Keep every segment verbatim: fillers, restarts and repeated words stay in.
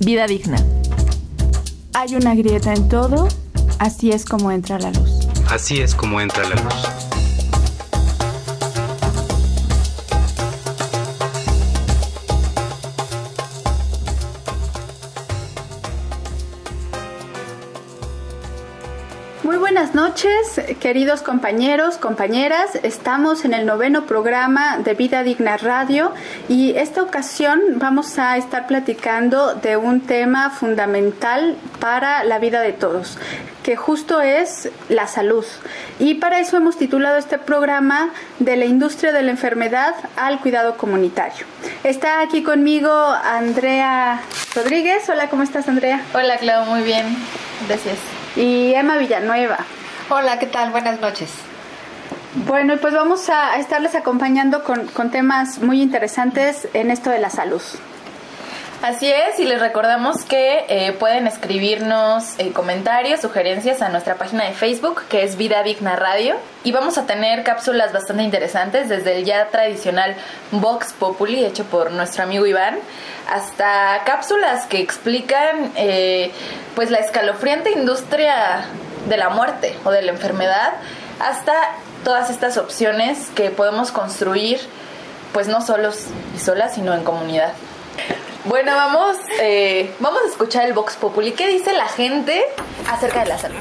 Vida digna. Hay una grieta en todo, así es como entra la luz. Así es como entra la luz. Muy buenas noches, queridos compañeros, compañeras. Estamos en el noveno programa de Vida Digna Radio y esta ocasión vamos a estar platicando de un tema fundamental para la vida de todos, que justo es la salud. Y para eso hemos titulado este programa De la industria de la enfermedad al cuidado comunitario. Está aquí conmigo Andrea Rodríguez. Hola, ¿cómo estás, Andrea? Hola, Clau, muy bien, gracias. Y Emma Villanueva. Hola, ¿qué tal? Buenas noches. Bueno, pues vamos a estarles acompañando con, con temas muy interesantes en esto de la salud. Así es, y les recordamos que eh, pueden escribirnos eh, comentarios, sugerencias a nuestra página de Facebook, que es Vida Digna Radio, y vamos a tener cápsulas bastante interesantes, desde el ya tradicional Vox Populi, hecho por nuestro amigo Iván, hasta cápsulas que explican eh, pues la escalofriante industria de la muerte o de la enfermedad, hasta todas estas opciones que podemos construir, pues no solos y solas, sino en comunidad. Bueno, vamos, eh, vamos a escuchar el Vox Populi. ¿Qué dice la gente acerca de la salud?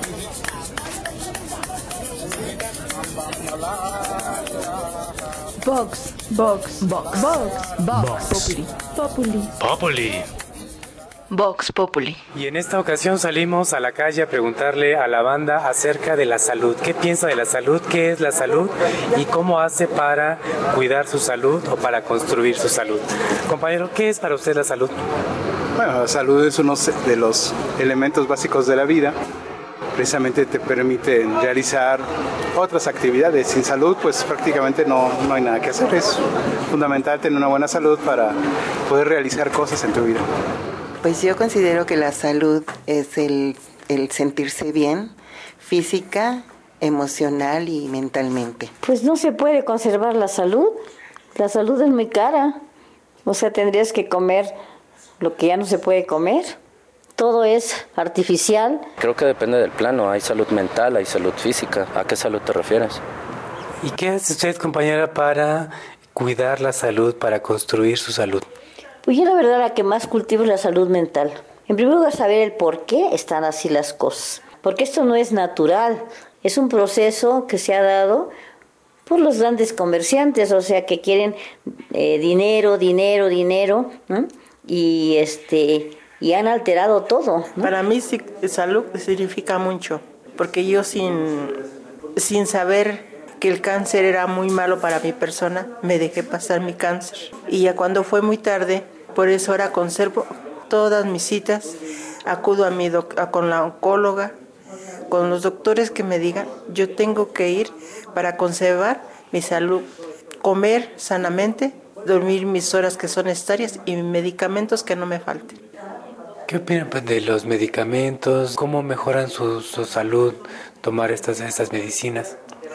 Vox, Vox, Vox, Vox, Vox Populi, Populi, Populi. Vox Populi. Y en esta ocasión salimos a la calle a preguntarle a la banda acerca de la salud. ¿Qué piensa de la salud? ¿Qué es la salud? ¿Y cómo hace para cuidar su salud o para construir su salud? Compañero, ¿qué es para usted la salud? Bueno, la salud es uno de los elementos básicos de la vida. Precisamente te permite realizar otras actividades. Sin salud, pues prácticamente no, no hay nada que hacer. Es fundamental tener una buena salud para poder realizar cosas en tu vida. Pues yo considero que la salud es el, el sentirse bien, física, emocional y mentalmente. Pues no se puede conservar la salud. La salud es muy cara. O sea, tendrías que comer lo que ya no se puede comer. Todo es artificial. Creo que depende del plano. Hay salud mental, hay salud física. ¿A qué salud te refieres? ¿Y qué hace usted, compañera, para cuidar la salud, para construir su salud? Pues yo la verdad la que más cultivo es la salud mental. En primer lugar, saber el por qué están así las cosas. Porque esto no es natural. Es un proceso que se ha dado por los grandes comerciantes, o sea, que quieren eh, dinero, dinero, dinero, ¿no? Y este y han alterado todo, ¿no? Para mí salud significa mucho, porque yo sin, sin saber que el cáncer era muy malo para mi persona, me dejé pasar mi cáncer. Y ya cuando fue muy tarde, por eso ahora conservo todas mis citas, acudo a mi doc- a, con la oncóloga, con los doctores que me digan, yo tengo que ir para conservar mi salud, comer sanamente, dormir mis horas que son necesarias y mis medicamentos que no me falten. ¿Qué opinan pues, de los medicamentos? ¿Cómo mejoran su, su salud tomar estas, estas medicinas?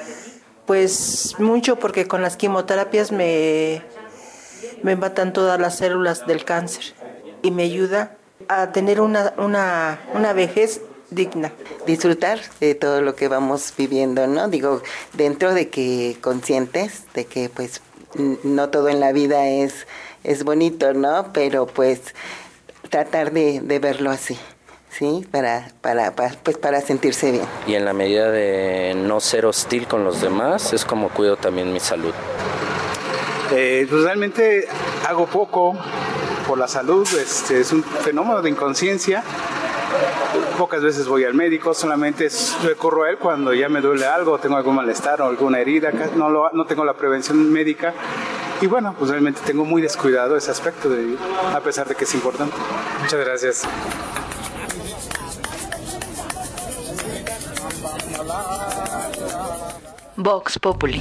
Pues mucho, porque con las quimioterapias me, me matan todas las células del cáncer y me ayuda a tener una, una, una vejez digna. Disfrutar de todo lo que vamos viviendo, ¿no? Digo, dentro de que conscientes de que pues no todo en la vida es, es bonito, ¿no? Pero pues tratar de, de verlo así. Sí, para, para, para, pues para sentirse bien. Y en la medida de no ser hostil con los demás, es como cuido también mi salud. Eh, pues realmente hago poco por la salud, este, es un fenómeno de inconsciencia. Pocas veces voy al médico, solamente recurro a él cuando ya me duele algo, tengo algún malestar o alguna herida, no, lo, no tengo la prevención médica. Y bueno, pues realmente tengo muy descuidado ese aspecto de vivir, a pesar de que es importante. Muchas gracias. Vox Populi.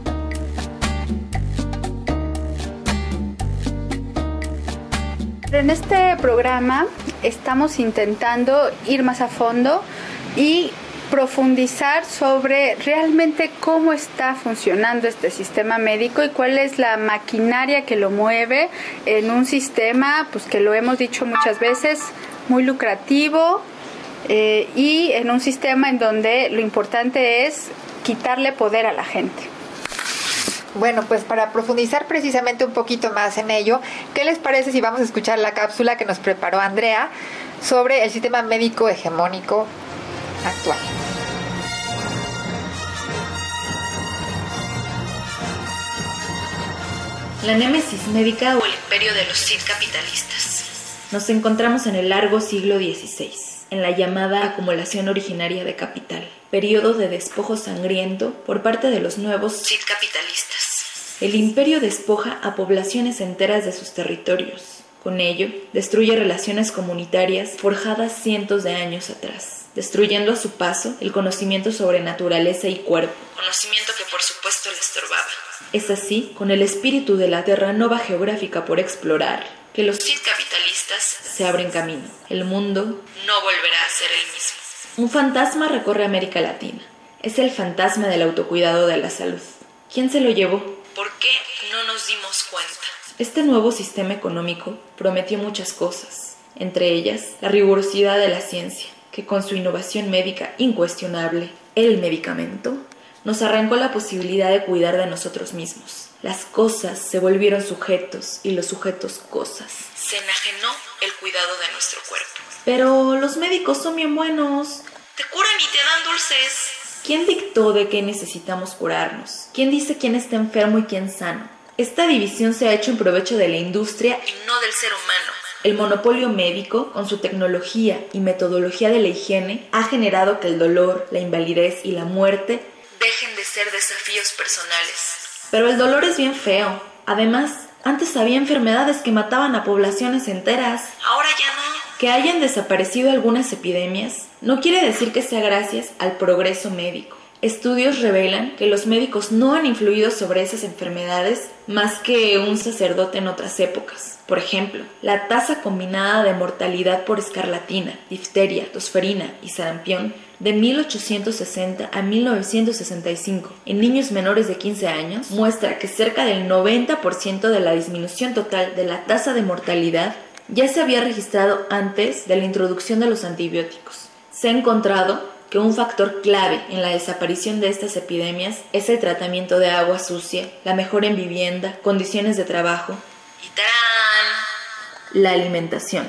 En este programa estamos intentando ir más a fondo y profundizar sobre realmente cómo está funcionando este sistema médico y cuál es la maquinaria que lo mueve en un sistema, pues que lo hemos dicho muchas veces, muy lucrativo, eh, y en un sistema en donde lo importante es quitarle poder a la gente. Bueno, pues para profundizar precisamente un poquito más en ello, ¿qué les parece si vamos a escuchar la cápsula que nos preparó Andrea sobre el sistema médico hegemónico actual? La némesis médica o el imperio de los Sith capitalistas. Nos encontramos en el largo siglo dieciséis, en la llamada acumulación originaria de capital, periodo de despojo sangriento por parte de los nuevos Sith capitalistas. El imperio despoja a poblaciones enteras de sus territorios. Con ello, destruye relaciones comunitarias forjadas cientos de años atrás, destruyendo a su paso el conocimiento sobre naturaleza y cuerpo, conocimiento que por supuesto le estorbaba. Es así, con el espíritu de la Terra Nova geográfica por explorar, que los Sith capitalistas se abren camino. El mundo no volverá a ser el mismo. Un fantasma recorre América Latina. Es el fantasma del autocuidado de la salud. ¿Quién se lo llevó? ¿Por qué no nos dimos cuenta? Este nuevo sistema económico prometió muchas cosas, entre ellas la rigurosidad de la ciencia, que con su innovación médica incuestionable, el medicamento, nos arrancó la posibilidad de cuidar de nosotros mismos. Las cosas se volvieron sujetos y los sujetos cosas. Se enajenó el cuidado de nuestro cuerpo. Pero los médicos son bien buenos. Te curan y te dan dulces. ¿Quién dictó de qué necesitamos curarnos? ¿Quién dice quién está enfermo y quién sano? Esta división se ha hecho en provecho de la industria y no del ser humano. El monopolio médico, con su tecnología y metodología de la higiene, ha generado que el dolor, la invalidez y la muerte dejen de ser desafíos personales. Pero el dolor es bien feo. Además, antes había enfermedades que mataban a poblaciones enteras. Ahora ya no. Que hayan desaparecido algunas epidemias no quiere decir que sea gracias al progreso médico. Estudios revelan que los médicos no han influido sobre esas enfermedades más que un sacerdote en otras épocas. Por ejemplo, la tasa combinada de mortalidad por escarlatina, difteria, tosferina y sarampión de mil ochocientos sesenta a mil novecientos sesenta y cinco en niños menores de quince años muestra que cerca del noventa por ciento de la disminución total de la tasa de mortalidad ya se había registrado antes de la introducción de los antibióticos. Se ha encontrado que un factor clave en la desaparición de estas epidemias es el tratamiento de agua sucia, la mejora en vivienda, condiciones de trabajo y ¡tarán!, la alimentación.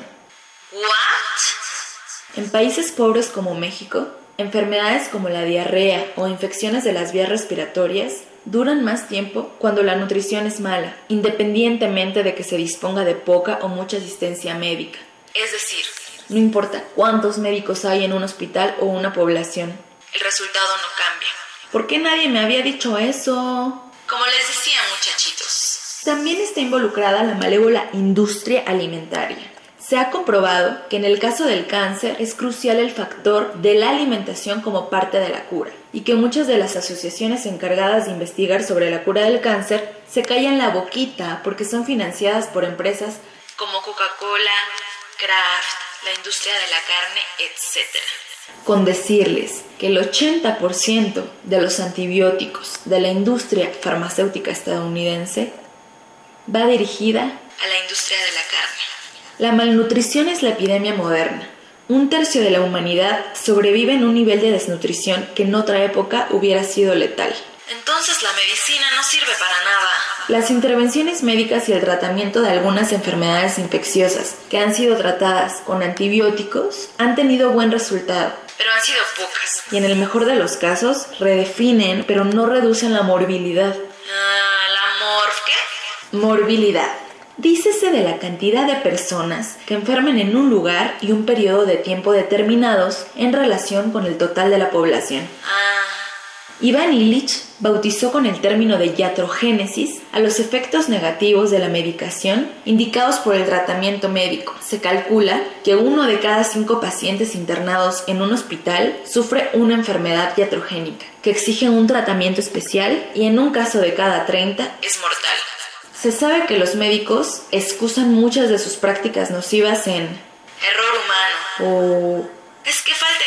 ¿What? En países pobres como México, enfermedades como la diarrea o infecciones de las vías respiratorias duran más tiempo cuando la nutrición es mala, independientemente de que se disponga de poca o mucha asistencia médica. Es decir, no importa cuántos médicos hay en un hospital o una población, el resultado no cambia. ¿Por qué nadie me había dicho eso? Como les decía, muchachitos. También está involucrada la malévola industria alimentaria. Se ha comprobado que en el caso del cáncer es crucial el factor de la alimentación como parte de la cura y que muchas de las asociaciones encargadas de investigar sobre la cura del cáncer se callan la boquita porque son financiadas por empresas como Coca-Cola, Kraft, la industria de la carne, etcétera. Con decirles que el ochenta por ciento de los antibióticos de la industria farmacéutica estadounidense va dirigida a la industria de la carne. La malnutrición es la epidemia moderna. Un tercio de la humanidad sobrevive en un nivel de desnutrición que en otra época hubiera sido letal. Entonces la medicina no sirve para nada. Las intervenciones médicas y el tratamiento de algunas enfermedades infecciosas que han sido tratadas con antibióticos han tenido buen resultado, pero han sido pocas. Y en el mejor de los casos, redefinen, pero no reducen la morbilidad. Ah, ¿la morf qué? Morbilidad. Dícese de la cantidad de personas que enferman en un lugar y un periodo de tiempo determinados en relación con el total de la población. Ah. Ivan Illich bautizó con el término de iatrogénesis a los efectos negativos de la medicación indicados por el tratamiento médico. Se calcula que uno de cada cinco pacientes internados en un hospital sufre una enfermedad iatrogénica que exige un tratamiento especial y en un caso de cada treinta es mortal. Se sabe que los médicos excusan muchas de sus prácticas nocivas en error humano o es que falta aquí pues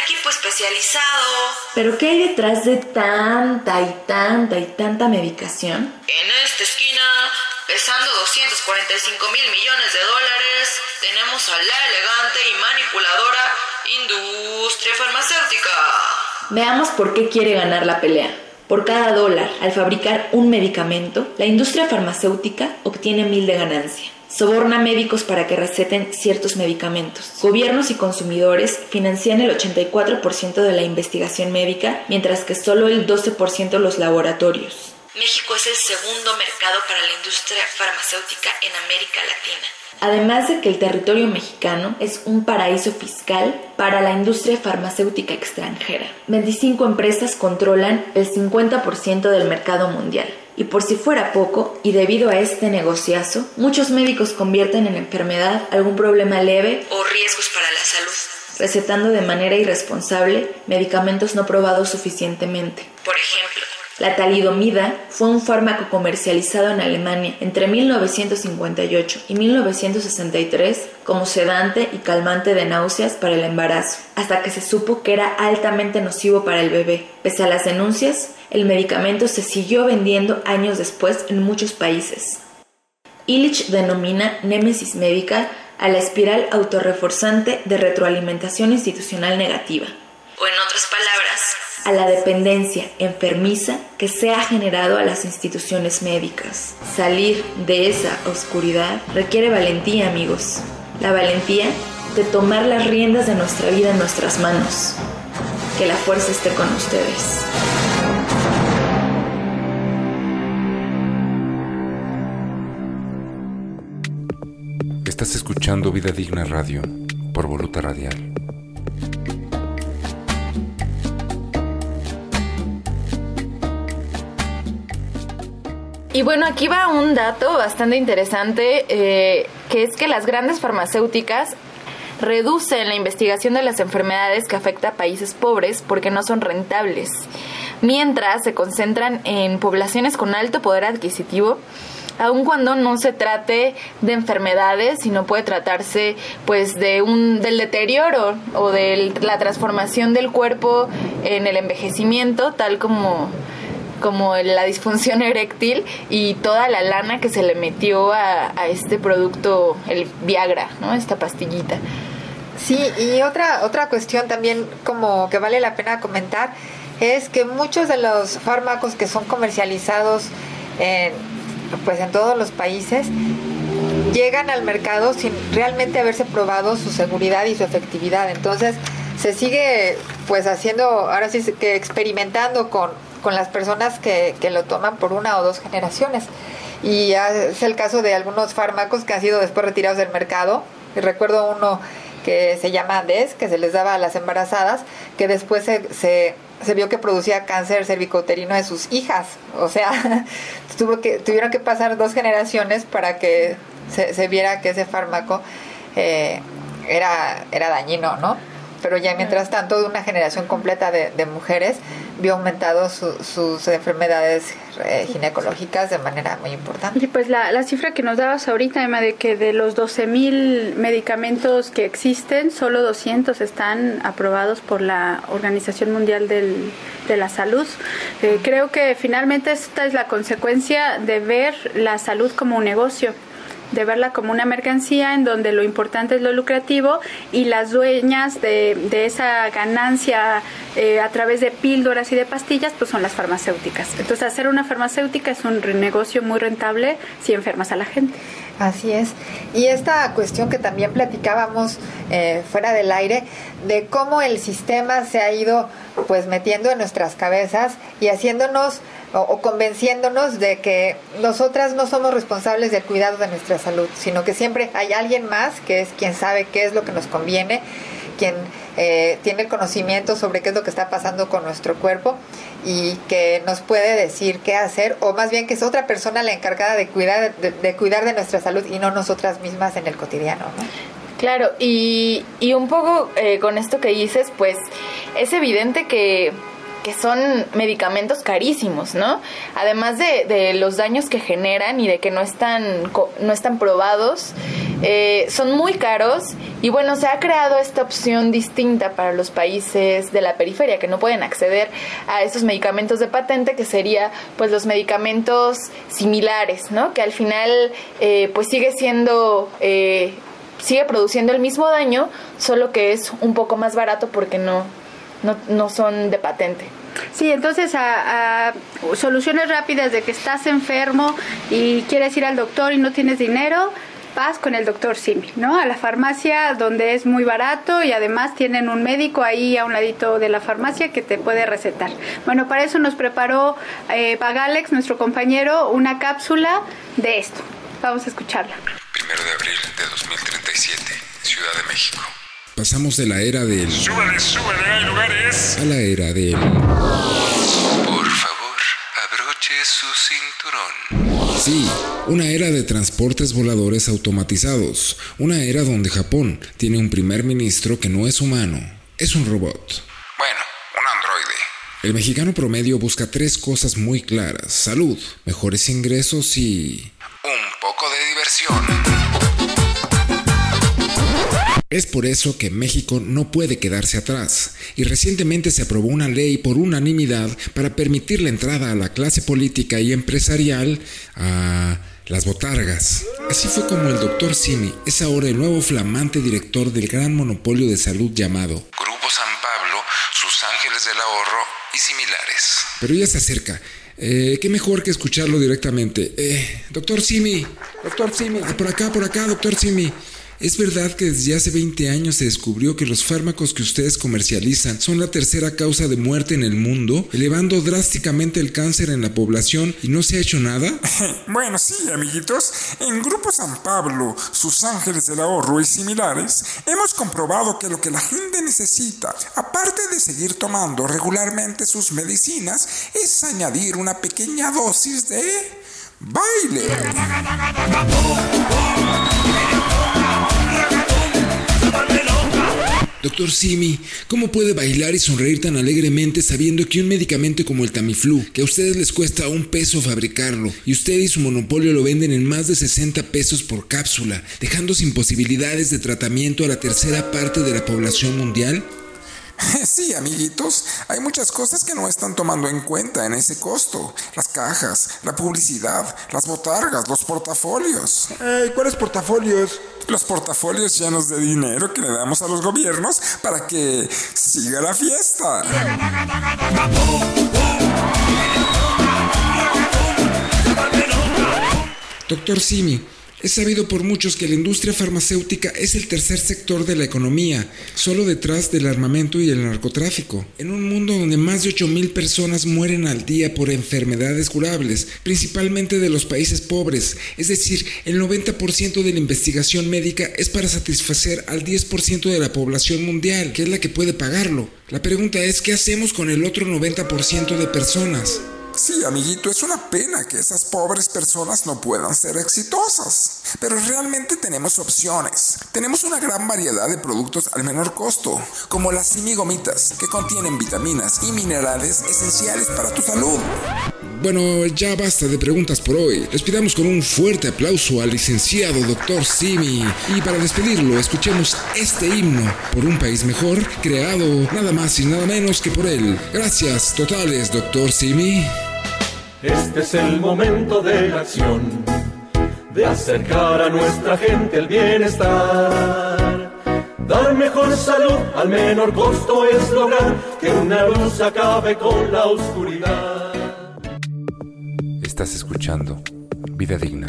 especializado. ¿Pero qué hay detrás de tanta y tanta y tanta medicación? En esta esquina, pesando doscientos cuarenta y cinco mil millones de dólares, tenemos a la elegante y manipuladora industria farmacéutica. Veamos por qué quiere ganar la pelea. Por cada dólar al fabricar un medicamento, la industria farmacéutica obtiene mil de ganancia. Soborna médicos para que receten ciertos medicamentos. Gobiernos y consumidores financian el ochenta y cuatro por ciento de la investigación médica, mientras que solo el doce por ciento los laboratorios. México es el segundo mercado para la industria farmacéutica en América Latina. Además de que el territorio mexicano es un paraíso fiscal para la industria farmacéutica extranjera. veinticinco empresas controlan el cincuenta por ciento del mercado mundial. Y por si fuera poco, y debido a este negociazo, muchos médicos convierten en enfermedad algún problema leve o riesgos para la salud, recetando de manera irresponsable medicamentos no probados suficientemente. Por ejemplo, la talidomida fue un fármaco comercializado en Alemania entre mil novecientos cincuenta y ocho y mil novecientos sesenta y tres como sedante y calmante de náuseas para el embarazo, hasta que se supo que era altamente nocivo para el bebé. Pese a las denuncias, el medicamento se siguió vendiendo años después en muchos países. Illich denomina némesis médica a la espiral autorreforzante de retroalimentación institucional negativa, o en otras palabras, a la dependencia enfermiza que se ha generado a las instituciones médicas. Salir de esa oscuridad requiere valentía, amigos. La valentía de tomar las riendas de nuestra vida en nuestras manos. Que la fuerza esté con ustedes. Estás escuchando Vida Digna Radio por Voluta Radial. Y bueno, aquí va un dato bastante interesante, eh, que es que las grandes farmacéuticas reducen la investigación de las enfermedades que afectan a países pobres porque no son rentables, mientras se concentran en poblaciones con alto poder adquisitivo, aun cuando no se trate de enfermedades, sino puede tratarse pues de un del deterioro o de la transformación del cuerpo en el envejecimiento, tal como como la disfunción eréctil y toda la lana que se le metió a, a este producto, el Viagra, ¿no? Esta pastillita. Sí, y otra otra cuestión también como que vale la pena comentar es que muchos de los fármacos que son comercializados en, pues en todos los países llegan al mercado sin realmente haberse probado su seguridad y su efectividad. Entonces se sigue pues haciendo, ahora sí que experimentando con con las personas que, que lo toman por una o dos generaciones. Y es el caso de algunos fármacos que han sido después retirados del mercado. Y recuerdo uno que se llama Des, que se les daba a las embarazadas, que después se, se, se vio que producía cáncer cervicouterino de sus hijas. O sea, tuvo que, tuvieron que pasar dos generaciones para que se, se viera que ese fármaco eh, era, era dañino, ¿no? Pero ya mientras tanto, una generación completa de, de mujeres vio aumentado su, sus enfermedades eh, ginecológicas de manera muy importante. Y pues la, la cifra que nos dabas ahorita, Emma, de que de los doce mil medicamentos que existen, solo doscientos están aprobados por la Organización Mundial del, de la Salud. Eh, creo que finalmente esta es la consecuencia de ver la salud como un negocio, de verla como una mercancía en donde lo importante es lo lucrativo y las dueñas de, de esa ganancia eh, a través de píldoras y de pastillas pues son las farmacéuticas. Entonces hacer una farmacéutica es un negocio muy rentable si enfermas a la gente. Así es. Y esta cuestión que también platicábamos eh, fuera del aire, de cómo el sistema se ha ido pues metiendo en nuestras cabezas y haciéndonos o, o convenciéndonos de que nosotras no somos responsables del cuidado de nuestra salud, sino que siempre hay alguien más que es quien sabe qué es lo que nos conviene, quien eh, tiene el conocimiento sobre qué es lo que está pasando con nuestro cuerpo y que nos puede decir qué hacer, o más bien que es otra persona la encargada de cuidar de, de cuidar de nuestra salud y no nosotras mismas en el cotidiano, ¿no? Claro, y, y un poco eh, con esto que dices, pues es evidente que que son medicamentos carísimos, ¿no? Además de, de los daños que generan y de que no están no están probados, eh, son muy caros y bueno, se ha creado esta opción distinta para los países de la periferia que no pueden acceder a esos medicamentos de patente, que sería pues los medicamentos similares, ¿no? Que al final eh, pues sigue siendo... Eh, sigue produciendo el mismo daño, solo que es un poco más barato porque no, no, no son de patente. Sí, entonces a, a soluciones rápidas de que estás enfermo y quieres ir al doctor y no tienes dinero, vas con el doctor Simi, ¿no? A la farmacia donde es muy barato y además tienen un médico ahí a un ladito de la farmacia que te puede recetar. Bueno, para eso nos preparó eh, Pagalex, nuestro compañero, una cápsula de esto. Vamos a escucharla. Primero de abril de dos mil treinta y siete, Ciudad de México. Pasamos de la era del... ¡Súbale, súbale, hay lugares! A la era del... Por favor, abroche su cinturón. Sí, una era de transportes voladores automatizados. Una era donde Japón tiene un primer ministro que no es humano, es un robot. Bueno, un androide. El mexicano promedio busca tres cosas muy claras: salud, mejores ingresos y... un poco de diversión. Es por eso que México no puede quedarse atrás, y recientemente se aprobó una ley por unanimidad para permitir la entrada a la clase política y empresarial a las botargas. Así fue como el doctor Simi es ahora el nuevo flamante director del gran monopolio de salud llamado Grupo San Pablo, Sus Ángeles del Ahorro y similares. Pero ya se acerca. Eh, qué mejor que escucharlo directamente. Eh, doctor Simi, doctor Simi, por acá, por acá, doctor Simi. ¿Es verdad que desde hace veinte años se descubrió que los fármacos que ustedes comercializan son la tercera causa de muerte en el mundo, elevando drásticamente el cáncer en la población y no se ha hecho nada? Bueno, sí, amiguitos. En Grupo San Pablo, Sus Ángeles del Ahorro y similares, hemos comprobado que lo que la gente necesita, aparte de seguir tomando regularmente sus medicinas, es añadir una pequeña dosis de baile. Doctor Simi, ¿cómo puede bailar y sonreír tan alegremente sabiendo que un medicamento como el Tamiflu, que a ustedes les cuesta un peso fabricarlo, y usted y su monopolio lo venden en más de sesenta pesos por cápsula, dejando sin posibilidades de tratamiento a la tercera parte de la población mundial? Sí, amiguitos, hay muchas cosas que no están tomando en cuenta en ese costo. Las cajas, la publicidad, las botargas, los portafolios. Ay, ¿cuáles portafolios? Los portafolios llenos de dinero que le damos a los gobiernos para que siga la fiesta. Doctor Simi, es sabido por muchos que la industria farmacéutica es el tercer sector de la economía, solo detrás del armamento y el narcotráfico. En un mundo donde más de ocho mil personas mueren al día por enfermedades curables, principalmente de los países pobres, es decir, el noventa por ciento de la investigación médica es para satisfacer al diez por ciento de la población mundial, que es la que puede pagarlo. La pregunta es, ¿qué hacemos con el otro noventa por ciento de personas? Sí, amiguito, es una pena que esas pobres personas no puedan ser exitosas. Pero realmente tenemos opciones. Tenemos una gran variedad de productos al menor costo, como las Simi Gomitas, que contienen vitaminas y minerales esenciales para tu salud. Bueno, ya basta de preguntas por hoy. Les pidamos con un fuerte aplauso al licenciado doctor Simi. Y para despedirlo, escuchemos este himno por un país mejor, creado nada más y nada menos que por él. Gracias totales, doctor Simi. Este es el momento de la acción, de acercar a nuestra gente el bienestar. Dar mejor salud al menor costo es lograr que una luz acabe con la oscuridad. Estás escuchando Vida Digna.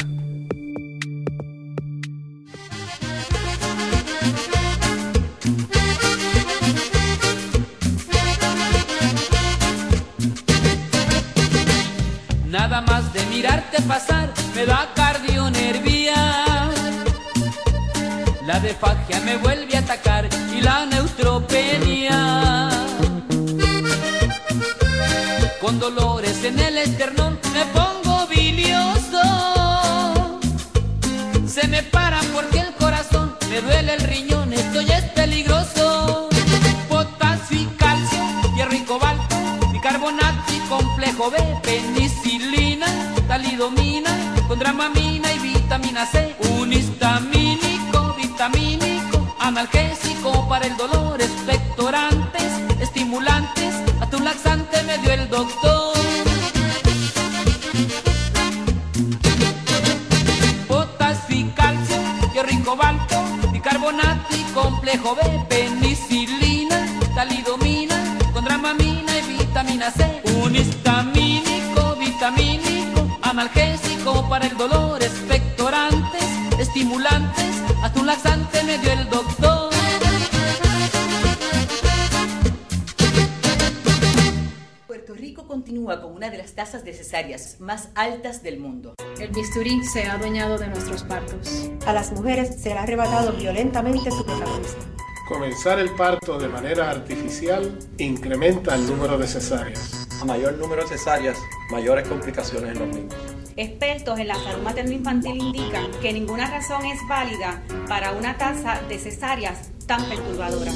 Nada más de mirarte pasar me da cardionervía. La defagia me vuelve a atacar y la neutropenia. Con dolores en el esternón me pongo bilioso. Se me para porque el corazón me duele el riñón, esto ya es peligroso. Potasio y calcio, hierro y cobalto, bicarbonato y complejo B, penicilina, talidomina, con dramamina y vitamina C, un histamínico vitamínico, analgésico para el dolor, expectorantes, estimulantes, hasta un laxante me dio el doctor. Potasio y calcio, hierro y cobalto, bicarbonato y complejo B, penicilina, talidomina, con dramamina y vitamina C. Un histamínico, vitamínico, analgésico para el dolor, expectorantes, estimulantes, hasta un laxante me dio el doctor. Puerto Rico continúa con una de las tasas de cesáreas más altas del mundo. El bisturí se ha adueñado de nuestros partos. A las mujeres se le ha arrebatado violentamente su protagonismo. Comenzar el parto de manera artificial incrementa el número de cesáreas. A mayor número de cesáreas, mayores complicaciones en los niños. Expertos en la salud materno-infantil indican que ninguna razón es válida para una tasa de cesáreas tan perturbadora.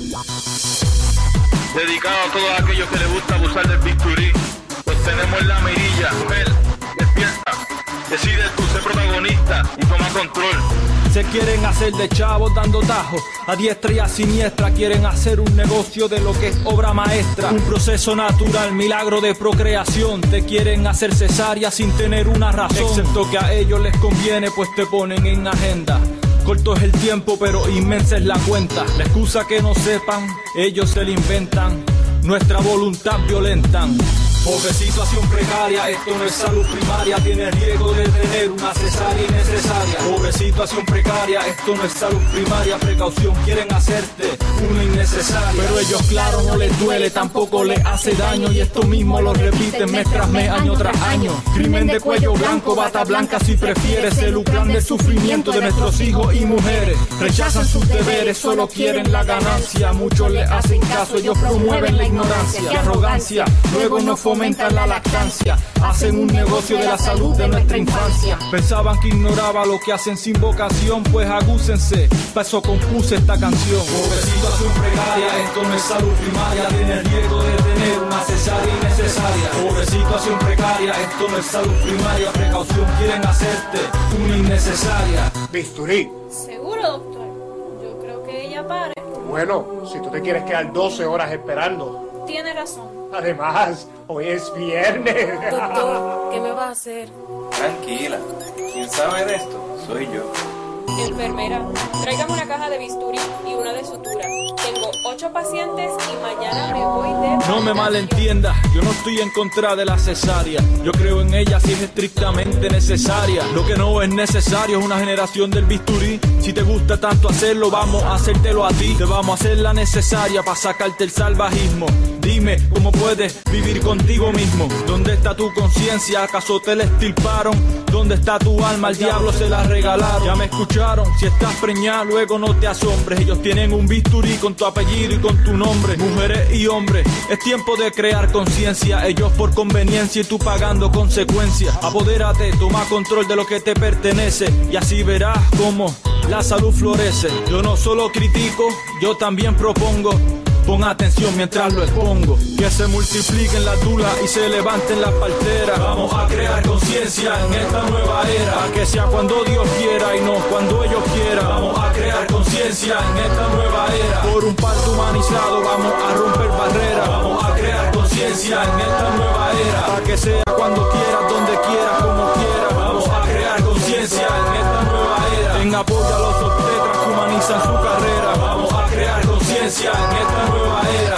Dedicado a todos aquellos que les gusta abusar del bisturí, pues tenemos en la mirilla. Mujer, despierta, decide tú ser protagonista y toma control. Se quieren hacer de chavos dando tajos, a diestra y a siniestra quieren hacer un negocio de lo que es obra maestra. Un proceso natural, milagro de procreación, te quieren hacer cesárea sin tener una razón. Excepto que a ellos les conviene, pues te ponen en agenda. Corto es el tiempo, pero inmensa es la cuenta. La excusa que no sepan, ellos se la inventan. Nuestra voluntad violentan. Pobre situación precaria, esto no es salud primaria. Tiene riesgo de tener una cesárea innecesaria. Pobre situación precaria, esto no es salud primaria. Precaución, quieren hacerte una innecesaria. Pero ellos claro no les duele, tampoco les hace daño. Y esto mismo lo repiten mes tras mes, año tras año. Crimen de cuello blanco, bata blanca si prefieres. Se lucran del sufrimiento de nuestros hijos y mujeres. Rechazan sus deberes, solo quieren la ganancia. Muchos les hacen caso, ellos promueven la ignorancia y arrogancia. Luego no fomentan la lactancia, hacen un negocio de la salud de nuestra infancia. Pensaban que ignoraba lo que hacen sin vocación, pues agúcense, para eso compuse esta canción. Pobre situación precaria, esto no es salud primaria. Tiene riesgo de tener una cesárea innecesaria. Pobre situación precaria, esto no es salud primaria. Precaución, quieren hacerte una innecesaria. Bisturí. ¿Seguro, doctor? Yo creo que ella pare. Bueno, si tú te quieres quedar doce horas esperando. Tiene razón. Además, hoy es viernes. Doctor, ¿qué me va a hacer? Tranquila, ¿quién sabe de esto? Soy yo. Enfermera, tráigame una caja de bisturí y una de sutura. Tengo ocho pacientes y mañana me voy de... No me malentiendas, yo no estoy en contra de la cesárea. Yo creo en ella si es estrictamente necesaria. Lo que no es necesario es una generación del bisturí. Si te gusta tanto hacerlo, vamos a hacértelo a ti. Te vamos a hacer la necesaria para sacarte el salvajismo. Dime, ¿cómo puedes vivir contigo mismo? ¿Dónde está tu conciencia? ¿Acaso te la extirparon? ¿Dónde está tu alma? Al diablo se la regalaron. Ya me escucharon, si estás preñada, luego no te asombres. Ellos tienen un bisturí con tu apellido y con tu nombre. Mujeres y hombres, es tiempo de crear conciencia. Ellos por conveniencia y tú pagando consecuencias. Apodérate, toma control de lo que te pertenece y así verás cómo la salud florece. Yo no solo critico, yo también propongo. Pon atención mientras lo expongo. Que se multipliquen las dulas y se levanten las parteras. Vamos a crear conciencia en esta nueva era. Que sea cuando Dios quiera y no cuando ellos quieran. Vamos a crear conciencia en esta nueva era. Por un parto humanizado vamos a romper barreras. Vamos a crear conciencia en esta nueva era. Para que sea cuando quieras, donde quieras, como quieras. Vamos a crear conciencia en esta nueva era. En apoyo a los obstetras que humanizan su carrera. Vamos a crear conciencia en esta nueva era.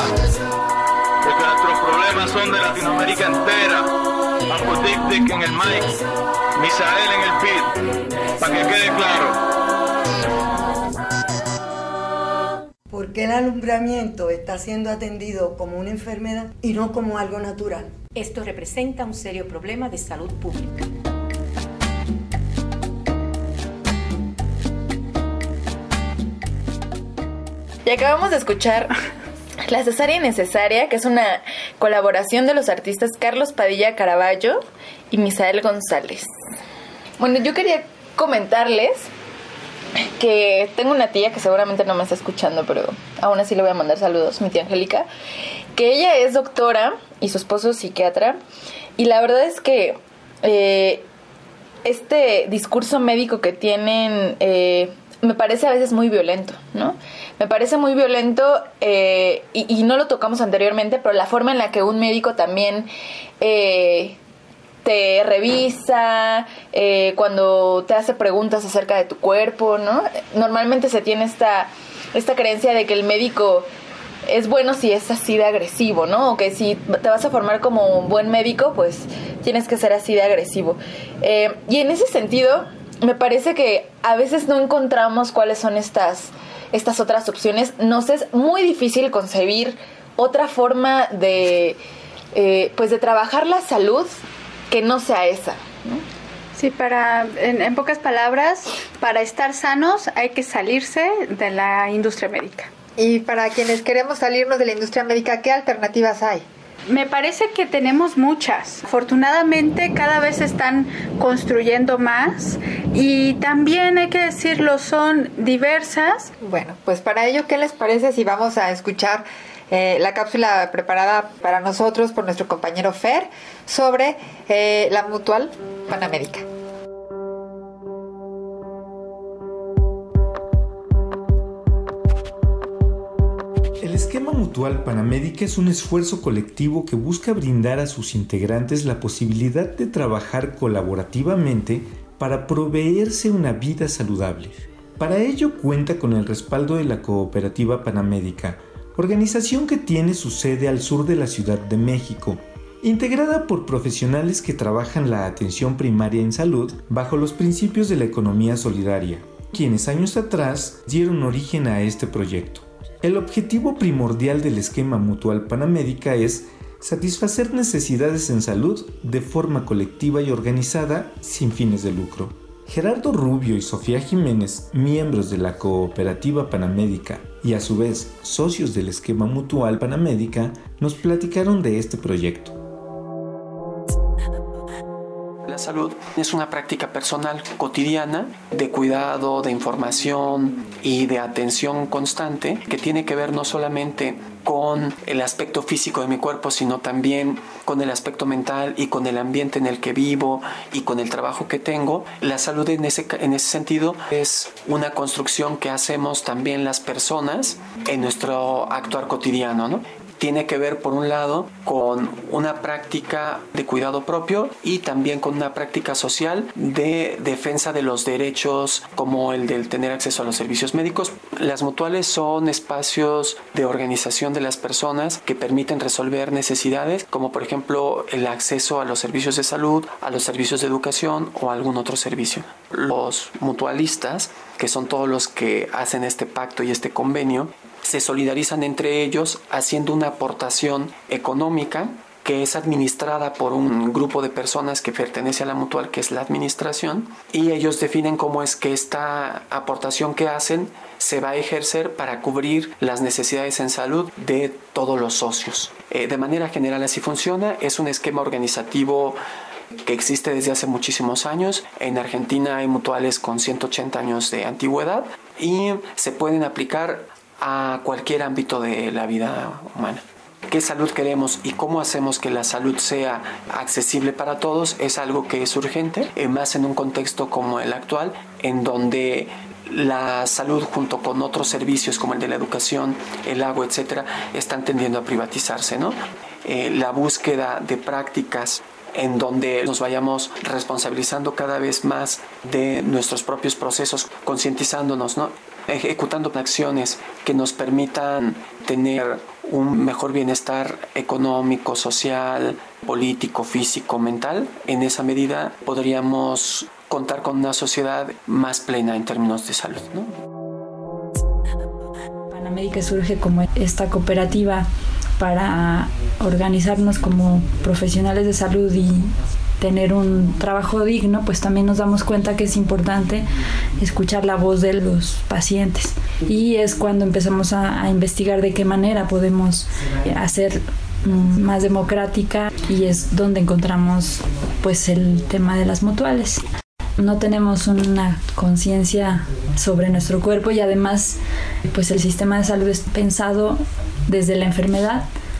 Porque nuestros problemas son de Latinoamérica entera. Apodictic en el mic, Misael en el beat, para que quede claro. ¿Por qué el alumbramiento está siendo atendido como una enfermedad y no como algo natural? Esto representa un serio problema de salud pública. Y acabamos de escuchar La cesárea innecesaria, que es una colaboración de los artistas Carlos Padilla Caraballo y Misael González. Bueno, yo quería comentarles que tengo una tía que seguramente no me está escuchando, pero aún así le voy a mandar saludos, mi tía Angélica, que ella es doctora y su esposo es psiquiatra, y la verdad es que eh, este discurso médico que tienen eh, me parece a veces muy violento, ¿no? Me parece muy violento, eh, y, y no lo tocamos anteriormente, pero la forma en la que un médico también eh, te revisa, eh, cuando te hace preguntas acerca de tu cuerpo, ¿no? Normalmente se tiene esta, esta creencia de que el médico es bueno si es así de agresivo, ¿no? O que si te vas a formar como un buen médico, pues tienes que ser así de agresivo. Eh, y en ese sentido, me parece que a veces no encontramos cuáles son estas, estas otras opciones. Nos es muy difícil concebir otra forma de, eh, pues de trabajar la salud que no sea esa, ¿no? Sí, para, en, en pocas palabras, para estar sanos hay que salirse de la industria médica. Y para quienes queremos salirnos de la industria médica, ¿qué alternativas hay? Me parece que tenemos muchas. Afortunadamente cada vez están construyendo más y también hay que decirlo, son diversas. Bueno, pues para ello, ¿qué les parece si vamos a escuchar eh, la cápsula preparada para nosotros por nuestro compañero Fer sobre eh, la Mutual Panamérica? El esquema Mutual Panamérica es un esfuerzo colectivo que busca brindar a sus integrantes la posibilidad de trabajar colaborativamente para proveerse una vida saludable. Para ello cuenta con el respaldo de la Cooperativa Panamérica, organización que tiene su sede al sur de la Ciudad de México, integrada por profesionales que trabajan la atención primaria en salud bajo los principios de la economía solidaria, quienes años atrás dieron origen a este proyecto. El objetivo primordial del esquema Mutual Panamérica es satisfacer necesidades en salud de forma colectiva y organizada sin fines de lucro. Gerardo Rubio y Sofía Jiménez, miembros de la Cooperativa Panamérica y a su vez socios del esquema Mutual Panamérica, nos platicaron de este proyecto. La salud es una práctica personal cotidiana de cuidado, de información y de atención constante que tiene que ver no solamente con el aspecto físico de mi cuerpo, sino también con el aspecto mental y con el ambiente en el que vivo y con el trabajo que tengo. La salud en ese, en ese sentido es una construcción que hacemos también las personas en nuestro actuar cotidiano, ¿no? Tiene que ver, por un lado, con una práctica de cuidado propio y también con una práctica social de defensa de los derechos, como el del tener acceso a los servicios médicos. Las mutuales son espacios de organización de las personas que permiten resolver necesidades, como por ejemplo el acceso a los servicios de salud, a los servicios de educación o a algún otro servicio. Los mutualistas, que son todos los que hacen este pacto y este convenio, se solidarizan entre ellos haciendo una aportación económica que es administrada por un grupo de personas que pertenece a la mutual, que es la administración, y ellos definen cómo es que esta aportación que hacen se va a ejercer para cubrir las necesidades en salud de todos los socios. Eh, de manera general así funciona, es un esquema organizativo que existe desde hace muchísimos años. En Argentina hay mutuales con ciento ochenta años de antigüedad y se pueden aplicar a cualquier ámbito de la vida humana. ¿Qué salud queremos y cómo hacemos que la salud sea accesible para todos? Es algo que es urgente, más en un contexto como el actual, en donde la salud junto con otros servicios como el de la educación, el agua, etcétera, están tendiendo a privatizarse, ¿no? Eh, la búsqueda de prácticas en donde nos vayamos responsabilizando cada vez más de nuestros propios procesos, concientizándonos, ¿no? Ejecutando acciones que nos permitan tener un mejor bienestar económico, social, político, físico, mental. En esa medida podríamos contar con una sociedad más plena en términos de salud, ¿no? Panamérica surge como esta cooperativa para organizarnos como profesionales de salud y tener un trabajo digno, pues también nos damos cuenta que es importante escuchar la voz de los pacientes. Y es cuando empezamos a, a investigar de qué manera podemos hacer mm, más democrática, y es donde encontramos pues el tema de las mutuales. No tenemos una conciencia sobre nuestro cuerpo y además pues el sistema de salud es pensado desde la enfermedad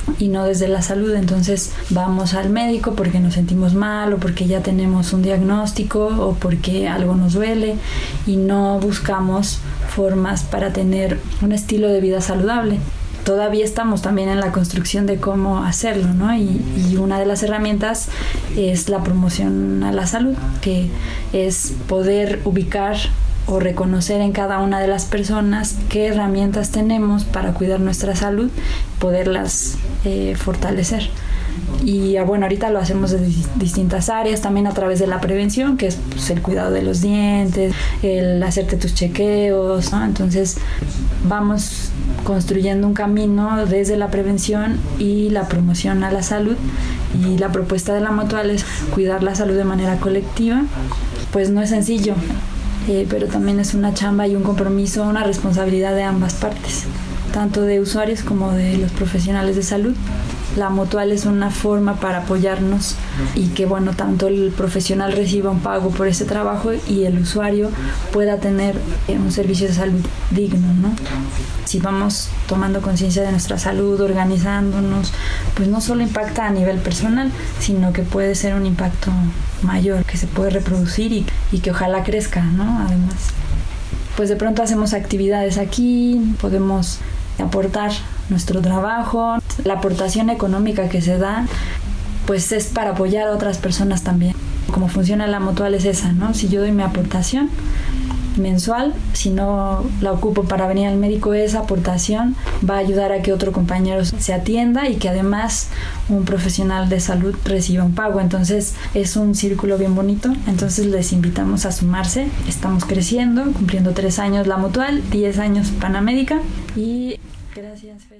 y no desde la salud. Entonces vamos al médico porque nos sentimos mal o porque ya tenemos un diagnóstico o porque algo nos duele y no buscamos formas para tener un estilo de vida saludable. Todavía estamos también en la construcción de cómo hacerlo, ¿no? Y, y una de las herramientas es la promoción a la salud, que es poder ubicar o reconocer en cada una de las personas qué herramientas tenemos para cuidar nuestra salud, poderlas eh, fortalecer. Y bueno, ahorita lo hacemos de distintas áreas, también a través de la prevención, que es pues, el cuidado de los dientes, el hacerte tus chequeos, ¿no? Entonces vamos construyendo un camino desde la prevención y la promoción a la salud, y la propuesta de la Mutual es cuidar la salud de manera colectiva. Pues no es sencillo, eh, pero también es una chamba y un compromiso, una responsabilidad de ambas partes, tanto de usuarios como de los profesionales de salud. La Mutual es una forma para apoyarnos y que, bueno, tanto el profesional reciba un pago por ese trabajo y el usuario pueda tener un servicio de salud digno, ¿no? Si vamos tomando conciencia de nuestra salud, organizándonos, pues no solo impacta a nivel personal, sino que puede ser un impacto mayor, que se puede reproducir y, y que ojalá crezca, ¿no? Además, pues de pronto hacemos actividades aquí, podemos aportar nuestro trabajo. La aportación económica que se da pues es para apoyar a otras personas también. Como funciona la Mutual es esa, ¿no? Si yo doy mi aportación mensual, si no la ocupo para venir al médico, esa aportación va a ayudar a que otro compañero se atienda y que además un profesional de salud reciba un pago. Entonces es un círculo bien bonito. Entonces les invitamos a sumarse. Estamos creciendo, cumpliendo tres años la Mutual, diez años Panamédica, y gracias, Fer.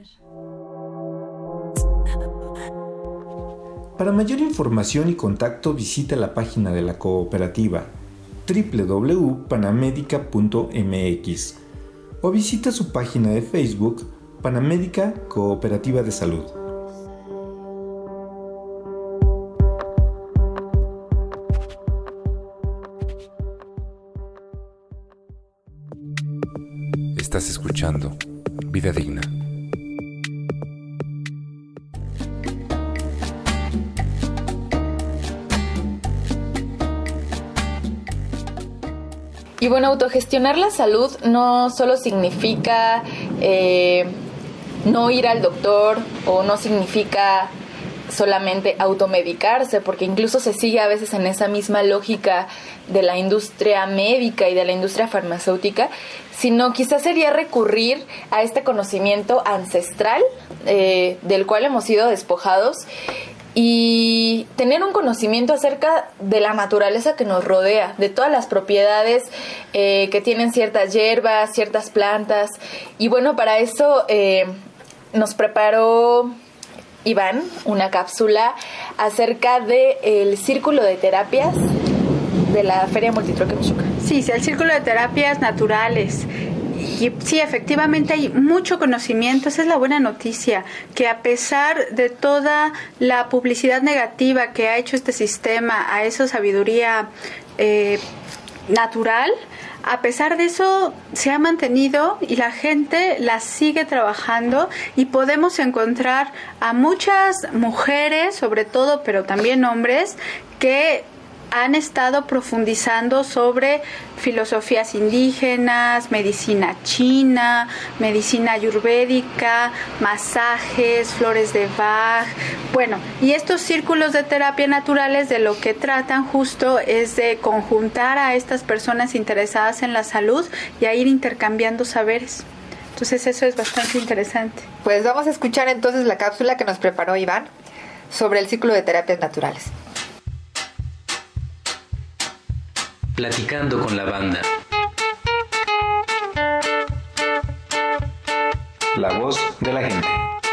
Para mayor información y contacto visita la página de la cooperativa doble u doble u doble u punto panamédica punto m x o visita su página de Facebook Panamédica Cooperativa de Salud. Estás escuchando Vida Digna. Y bueno, autogestionar la salud no solo significa eh, no ir al doctor, o no significa solamente automedicarse, porque incluso se sigue a veces en esa misma lógica de la industria médica y de la industria farmacéutica, sino quizás sería recurrir a este conocimiento ancestral eh, del cual hemos sido despojados, y tener un conocimiento acerca de la naturaleza que nos rodea, de todas las propiedades eh, que tienen ciertas hierbas, ciertas plantas. Y bueno, para eso eh, nos preparó Iván una cápsula acerca del círculo de terapias de la Feria Multitroque Michuca. Sí, sí, el círculo de terapias naturales. Y sí, efectivamente hay mucho conocimiento. Esa es la buena noticia, que a pesar de toda la publicidad negativa que ha hecho este sistema a esa sabiduría eh, natural, a pesar de eso se ha mantenido y la gente la sigue trabajando, y podemos encontrar a muchas mujeres, sobre todo, pero también hombres, que han estado profundizando sobre filosofías indígenas, medicina china, medicina ayurvédica, masajes, flores de Bach. Bueno, y estos círculos de terapia naturales de lo que tratan justo es de conjuntar a estas personas interesadas en la salud y a ir intercambiando saberes. Entonces eso es bastante interesante. Pues vamos a escuchar entonces la cápsula que nos preparó Iván sobre el círculo de terapias naturales. Platicando con la banda. La voz de la gente.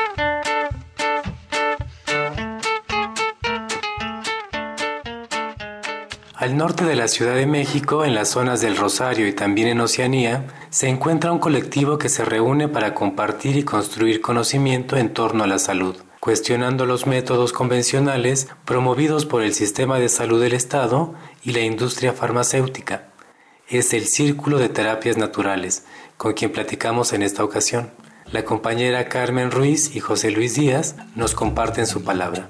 Al norte de la Ciudad de México, en las zonas del Rosario y también en Oceanía, se encuentra un colectivo que se reúne para compartir y construir conocimiento en torno a la salud, cuestionando los métodos convencionales promovidos por el sistema de salud del Estado y la industria farmacéutica. Es el Círculo de Terapias Naturales, con quien platicamos en esta ocasión. la compañera Carmen Ruiz y José Luis Díaz nos comparten su palabra.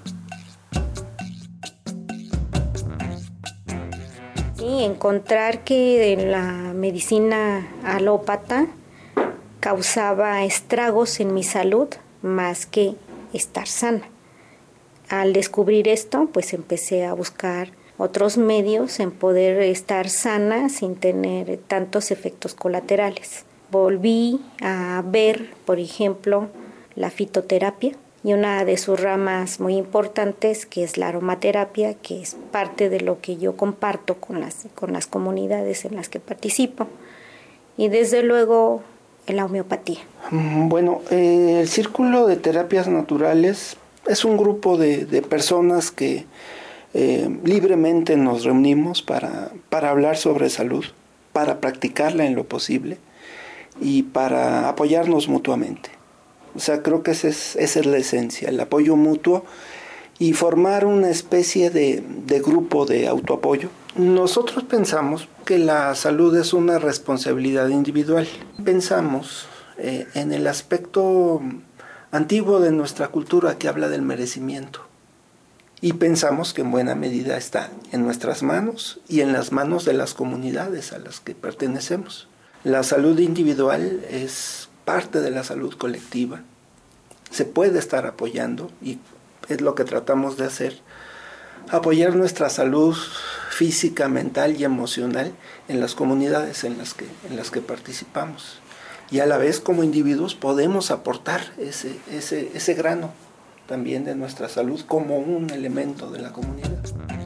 Sí, encontrar que la medicina alópata causaba estragos en mi salud más que estar sana. Al descubrir esto, pues empecé a buscar otros medios en poder estar sana sin tener tantos efectos colaterales. Volví a ver, por ejemplo, la fitoterapia y una de sus ramas muy importantes, que es la aromaterapia, que es parte de lo que yo comparto con las, con las comunidades en las que participo. Y desde luego, la homeopatía. Bueno, eh, el Círculo de Terapias Naturales es un grupo de, de personas que eh, libremente nos reunimos para, para hablar sobre salud, para practicarla en lo posible y para apoyarnos mutuamente. O sea, creo que esa es, esa es la esencia, el apoyo mutuo y formar una especie de, de grupo de autoapoyo. Nosotros pensamos que la salud es una responsabilidad individual. Pensamos eh, en el aspecto antiguo de nuestra cultura que habla del merecimiento. Y pensamos que en buena medida está en nuestras manos y en las manos de las comunidades a las que pertenecemos. La salud individual es parte de la salud colectiva. Se puede estar apoyando y es lo que tratamos de hacer. Apoyar nuestra salud física, mental y emocional en las comunidades en las que, en las que participamos. Y a la vez, como individuos, podemos aportar ese, ese, ese grano también de nuestra salud como un elemento de la comunidad.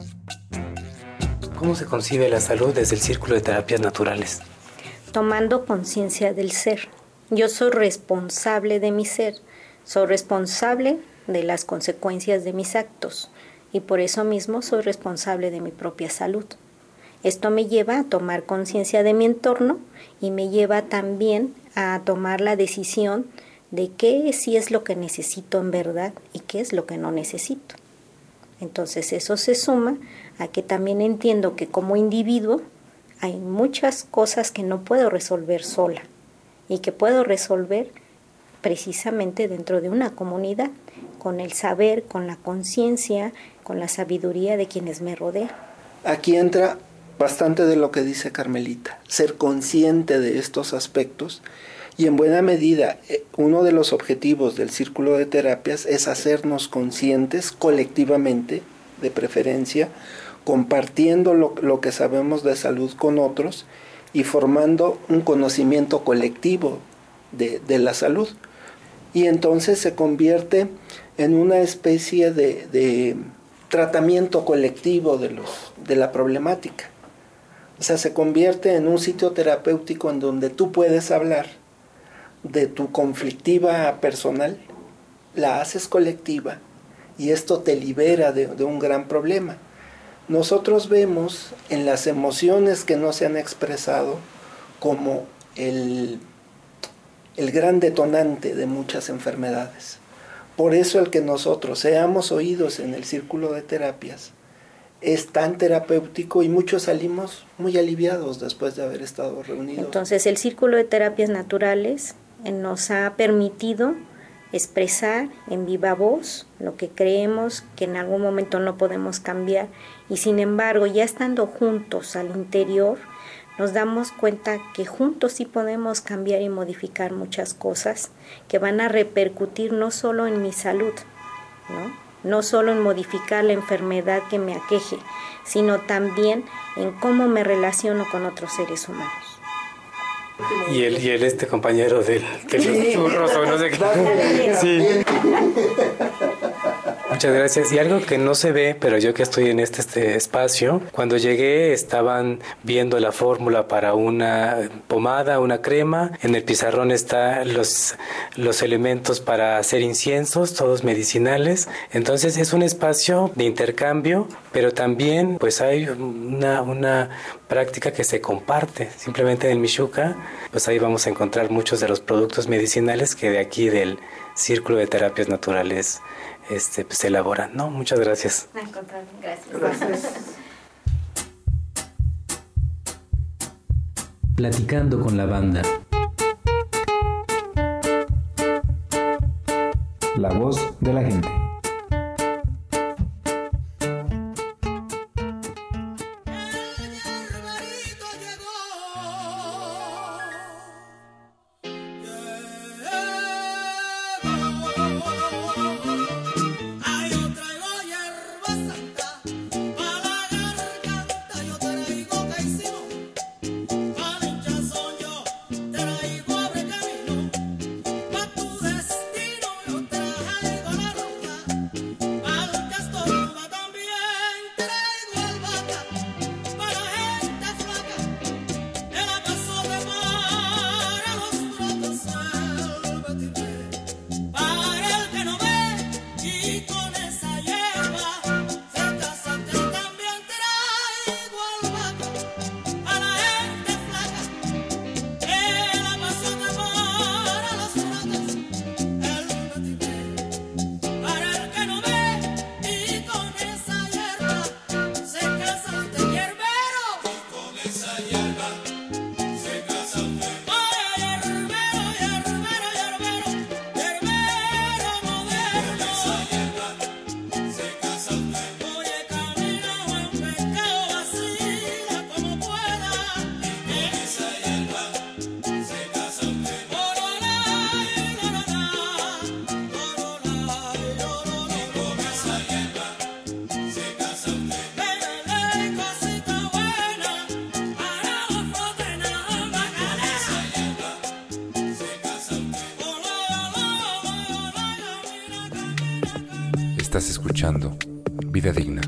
¿Cómo se concibe la salud desde el Círculo de Terapias Naturales? Tomando conciencia del ser. Yo soy responsable de mi ser, soy responsable de las consecuencias de mis actos y por eso mismo soy responsable de mi propia salud. Esto me lleva a tomar conciencia de mi entorno y me lleva también a tomar la decisión de qué sí es lo que necesito en verdad y qué es lo que no necesito. Entonces eso se suma a que también entiendo que como individuo hay muchas cosas que no puedo resolver sola y que puedo resolver precisamente dentro de una comunidad, con el saber, con la conciencia, con la sabiduría de quienes me rodean. Aquí entra bastante de lo que dice Carmelita, ser consciente de estos aspectos y en buena medida uno de los objetivos del Círculo de Terapias es hacernos conscientes colectivamente, de preferencia, compartiendo lo, lo que sabemos de salud con otros y formando un conocimiento colectivo de, de la salud. Y entonces se convierte en una especie de, de tratamiento colectivo de, los, de la problemática. O sea, se convierte en un sitio terapéutico en donde tú puedes hablar de tu conflictiva personal, la haces colectiva y esto te libera de, de un gran problema. Nosotros vemos en las emociones que no se han expresado como el, el gran detonante de muchas enfermedades. Por eso el que nosotros seamos oídos en el Círculo de Terapias es tan terapéutico y muchos salimos muy aliviados después de haber estado reunidos. Entonces el Círculo de Terapias Naturales nos ha permitido expresar en viva voz lo que creemos que en algún momento no podemos cambiar y sin embargo ya estando juntos al interior nos damos cuenta que juntos sí podemos cambiar y modificar muchas cosas que van a repercutir no solo en mi salud, ¿no? No solo en modificar la enfermedad que me aqueje, sino también en cómo me relaciono con otros seres humanos. Y el, y el este compañero del, de los churros o no sé qué. Sí. Muchas gracias. Y algo que no se ve, pero yo que estoy en este, este espacio, cuando llegué estaban viendo la fórmula para una pomada, una crema. En el pizarrón están los, los elementos para hacer inciensos, todos medicinales. Entonces es un espacio de intercambio, pero también pues hay una, una práctica que se comparte. Simplemente en el Mixuca, pues ahí vamos a encontrar muchos de los productos medicinales que de aquí del Círculo de Terapias Naturales este, pues, se elaboran. No, muchas gracias. Gracias. Gracias. Platicando con la banda. la voz de la gente. Estás escuchando Vida Digna.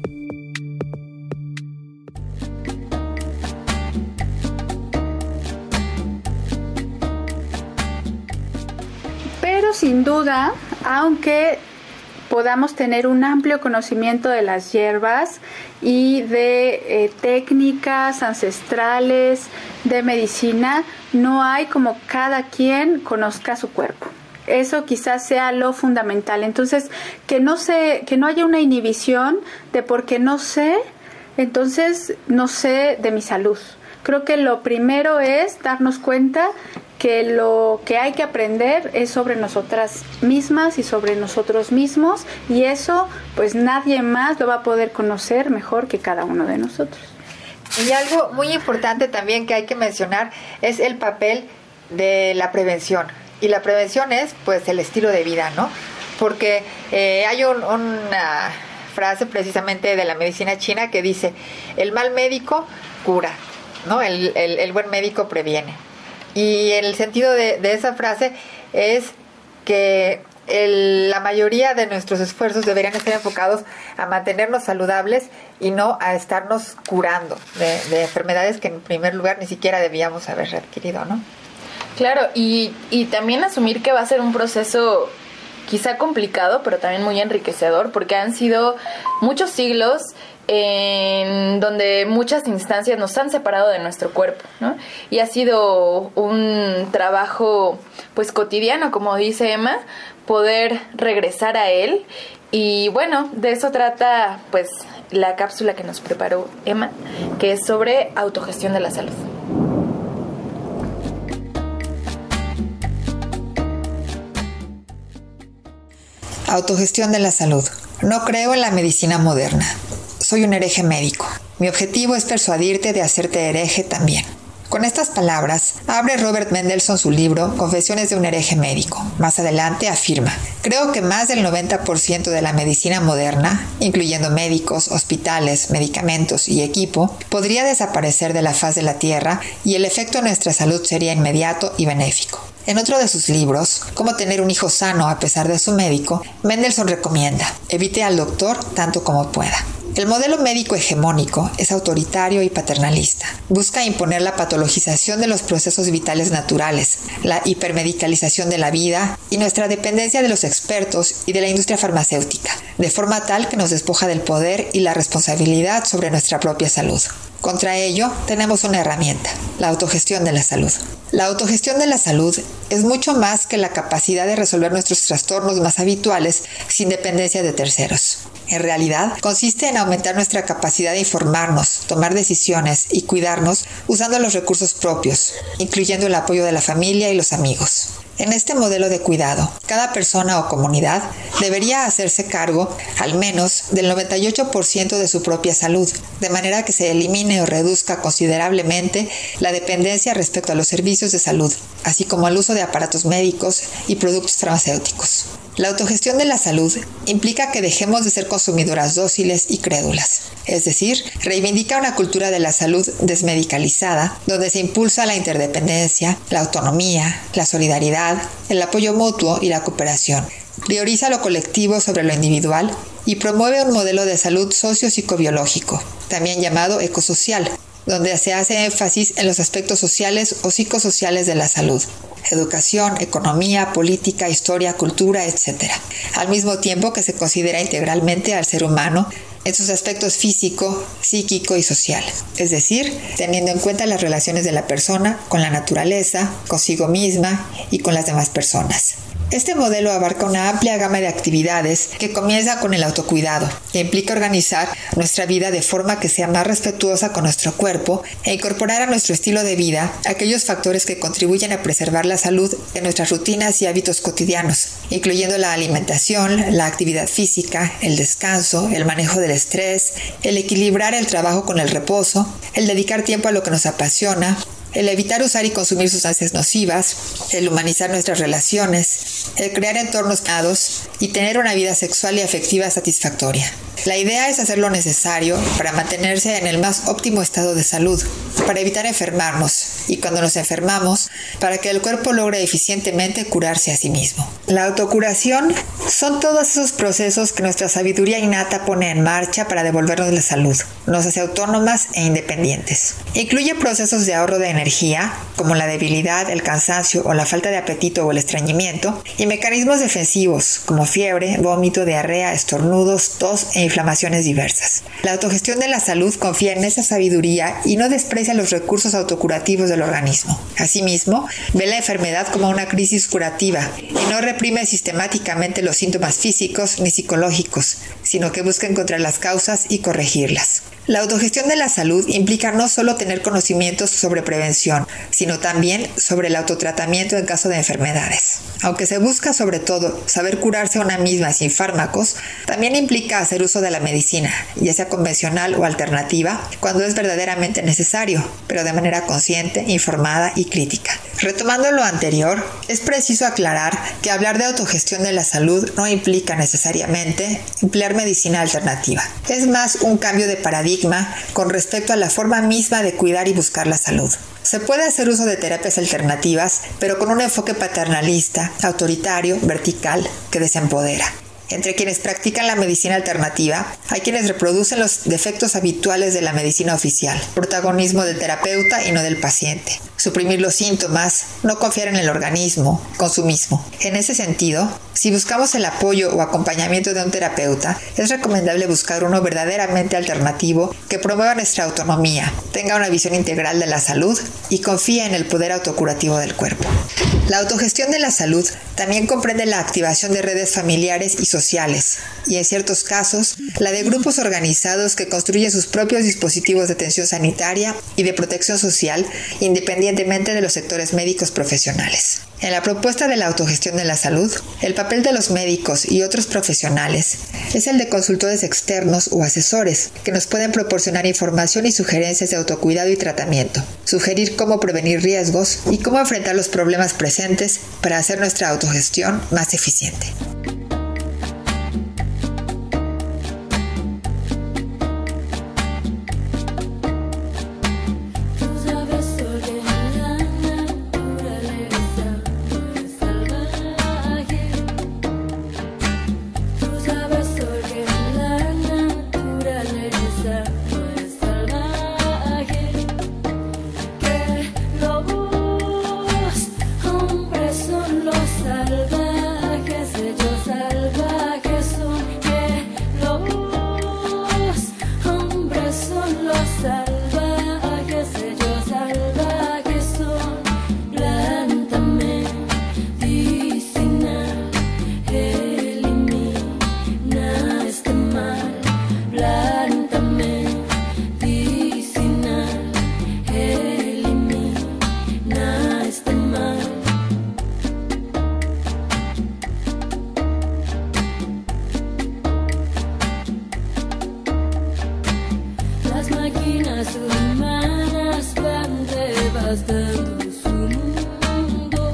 Pero sin duda, aunque podamos tener un amplio conocimiento de las hierbas y de eh, técnicas ancestrales de medicina, no hay como cada quien conozca su cuerpo. Eso quizás sea lo fundamental. Entonces, que no se, que no haya una inhibición de porque no sé, entonces no sé de mi salud. Creo que lo primero es darnos cuenta que lo que hay que aprender es sobre nosotras mismas y sobre nosotros mismos, y eso pues nadie más lo va a poder conocer mejor que cada uno de nosotros. Y algo muy importante también que hay que mencionar es el papel de la prevención. Y la prevención es, pues, el estilo de vida, ¿no? Porque eh, hay un, una frase precisamente de la medicina china que dice, el mal médico cura, ¿no? El, el, el buen médico previene. Y el sentido de, de esa frase es que el, la mayoría de nuestros esfuerzos deberían estar enfocados a mantenernos saludables y no a estarnos curando de, de enfermedades que en primer lugar ni siquiera debíamos haber adquirido, ¿no? Claro, y, y también asumir que va a ser un proceso quizá complicado, pero también muy enriquecedor, porque han sido muchos siglos en donde muchas instancias nos han separado de nuestro cuerpo, ¿no? Y ha sido un trabajo pues cotidiano, como dice Emma, poder regresar a él. Y bueno, de eso trata pues la cápsula que nos preparó Emma, que es sobre autogestión de la salud. Autogestión de la salud. No creo en la medicina moderna. Soy un hereje médico. Mi objetivo es persuadirte de hacerte hereje también. Con estas palabras, abre Robert Mendelssohn su libro Confesiones de un hereje médico. Más adelante afirma, creo que más del noventa por ciento de la medicina moderna, incluyendo médicos, hospitales, medicamentos y equipo, podría desaparecer de la faz de la Tierra y el efecto en nuestra salud sería inmediato y benéfico. En otro de sus libros, Cómo tener un hijo sano a pesar de su médico, Mendelssohn recomienda, evite al doctor tanto como pueda. El modelo médico hegemónico es autoritario y paternalista. Busca imponer la patologización de los procesos vitales naturales, la hipermedicalización de la vida y nuestra dependencia de los expertos y de la industria farmacéutica, de forma tal que nos despoja del poder y la responsabilidad sobre nuestra propia salud. Contra ello, tenemos una herramienta, la autogestión de la salud. La autogestión de la salud es mucho más que la capacidad de resolver nuestros trastornos más habituales sin dependencia de terceros. En realidad, consiste en aumentar nuestra capacidad de informarnos, tomar decisiones y cuidarnos usando los recursos propios, incluyendo el apoyo de la familia y los amigos. En este modelo de cuidado, cada persona o comunidad debería hacerse cargo, al menos, del noventa y ocho por ciento de su propia salud, de manera que se elimine o reduzca considerablemente la dependencia respecto a los servicios de salud, así como al uso de aparatos médicos y productos farmacéuticos. La autogestión de la salud implica que dejemos de ser consumidoras dóciles y crédulas, es decir, reivindica una cultura de la salud desmedicalizada, donde se impulsa la interdependencia, la autonomía, la solidaridad, el apoyo mutuo y la cooperación. Prioriza lo colectivo sobre lo individual y promueve un modelo de salud socio-psicobiológico, también llamado ecosocial, donde se hace énfasis en los aspectos sociales o psicosociales de la salud: educación, economía, política, historia, cultura, etcétera, al mismo tiempo que se considera integralmente al ser humano en sus aspectos físico, psíquico y social, es decir, teniendo en cuenta las relaciones de la persona con la naturaleza, consigo misma y con las demás personas. Este modelo abarca una amplia gama de actividades que comienza con el autocuidado, que implica organizar nuestra vida de forma que sea más respetuosa con nuestro cuerpo e incorporar a nuestro estilo de vida aquellos factores que contribuyen a preservar la salud en nuestras rutinas y hábitos cotidianos, incluyendo la alimentación, la actividad física, el descanso, el manejo del estrés, el equilibrar el trabajo con el reposo, el dedicar tiempo a lo que nos apasiona, el evitar usar y consumir sustancias nocivas, el humanizar nuestras relaciones, el crear entornos sanos y tener una vida sexual y afectiva satisfactoria. La idea es hacer lo necesario para mantenerse en el más óptimo estado de salud, para evitar enfermarnos y cuando nos enfermamos, para que el cuerpo logre eficientemente curarse a sí mismo. La autocuración son todos esos procesos que nuestra sabiduría innata pone en marcha para devolvernos la salud, nos hace autónomas e independientes. Incluye procesos de ahorro de energía, como la debilidad, el cansancio o la falta de apetito o el estreñimiento, y mecanismos defensivos, como fiebre, vómito, diarrea, estornudos, tos e inflamaciones diversas. La autogestión de la salud confía en esa sabiduría y no desprecia los recursos autocurativos del organismo. Asimismo, ve la enfermedad como una crisis curativa y no reprime sistemáticamente los síntomas físicos ni psicológicos, sino que busca encontrar las causas y corregirlas. La autogestión de la salud implica no solo tener conocimientos sobre prevención, sino también sobre el autotratamiento en caso de enfermedades. Aunque se busca sobre todo saber curarse a una misma sin fármacos, también implica hacer uso de la medicina, ya sea convencional o alternativa, cuando es verdaderamente necesario, pero de manera consciente, informada y crítica. Retomando lo anterior, es preciso aclarar que hablar de autogestión de la salud no implica necesariamente emplear medicina alternativa. Es más un cambio de paradigma con respecto a la forma misma de cuidar y buscar la salud. Se puede hacer uso de terapias alternativas, pero con un enfoque paternalista, autoritario, vertical, que desempodera. Entre quienes practican la medicina alternativa, hay quienes reproducen los defectos habituales de la medicina oficial, protagonismo del terapeuta y no del paciente, suprimir los síntomas, no confiar en el organismo, consumismo. En ese sentido, si buscamos el apoyo o acompañamiento de un terapeuta, es recomendable buscar uno verdaderamente alternativo que promueva nuestra autonomía, tenga una visión integral de la salud y confíe en el poder autocurativo del cuerpo. La autogestión de la salud también comprende la activación de redes familiares y sociales, y en ciertos casos, la de grupos organizados que construyen sus propios dispositivos de atención sanitaria y de protección social, independientemente de los sectores médicos profesionales. En la propuesta de la autogestión de la salud, el papel de los médicos y otros profesionales es el de consultores externos o asesores que nos pueden proporcionar información y sugerencias de autocuidado y tratamiento, sugerir cómo prevenir riesgos y cómo enfrentar los problemas presentes para hacer nuestra autogestión más eficiente. Hombres son los salvajes, ellos máquinas humanas van devastando su mundo.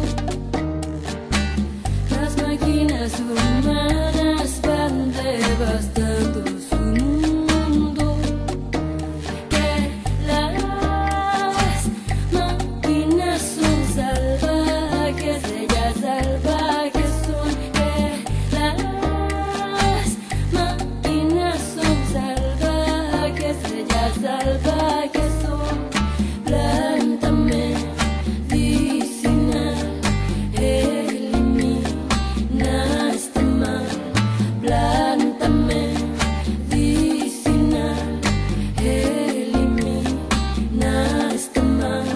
Las máquinas humanas van devastando su mundo. Que las máquinas son salvajes, ellas salvajes son. Que las máquinas son salvajes, ellas salvajes son. Planta medicinal, elimina este mal. Planta medicinal, elimina este mal.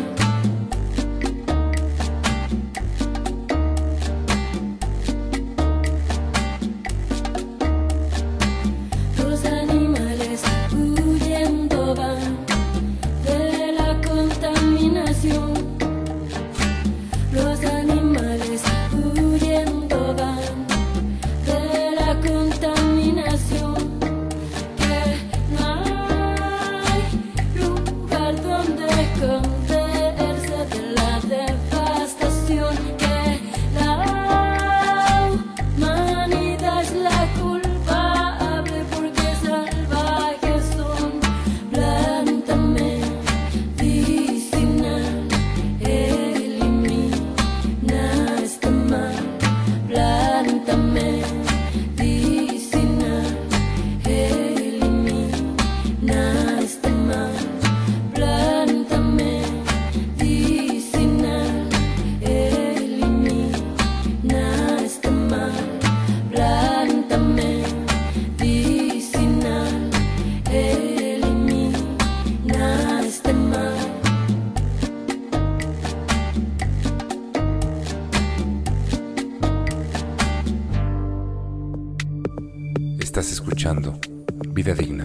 Los animales huyendo van de la contaminación. Los animales huyendo van de la contaminación. Que no hay lugar donde esconderse de la devastación. Que la humanidad es la culpable porque salvajes son. Planta medicinal, elimina este mal. Planta medicinal, elimina este mal. Planta medicinal, elimina este mal. Planta medicinal, elimina este mal. Estás escuchando Vida Digna.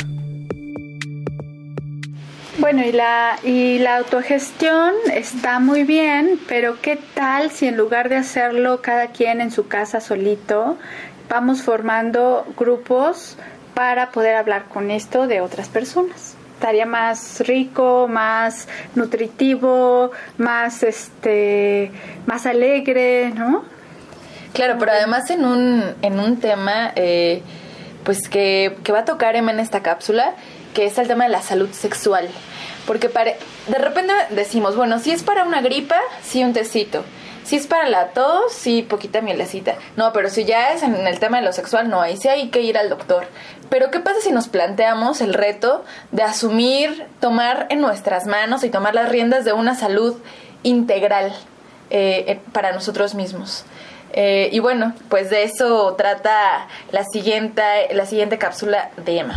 Bueno, y la, y la autogestión está muy bien, pero ¿qué tal si en lugar de hacerlo cada quien en su casa solito, vamos formando grupos para poder hablar con esto de otras personas? Estaría más rico, más nutritivo, más este, más alegre, ¿no? Claro, pero además en un, en un tema eh, pues que, que va a tocar Emma en esta cápsula, que es el tema de la salud sexual. Porque pare, de repente decimos, bueno, si es para una gripa, sí un tecito. Si es para la tos, sí poquita mielecita. No, pero si ya es en el tema de lo sexual, no, ahí sí hay que ir al doctor. Pero ¿qué pasa si nos planteamos el reto de asumir, tomar en nuestras manos y tomar las riendas de una salud integral eh, para nosotros mismos? Eh, y bueno, pues de eso trata la siguiente, la siguiente cápsula de Emma.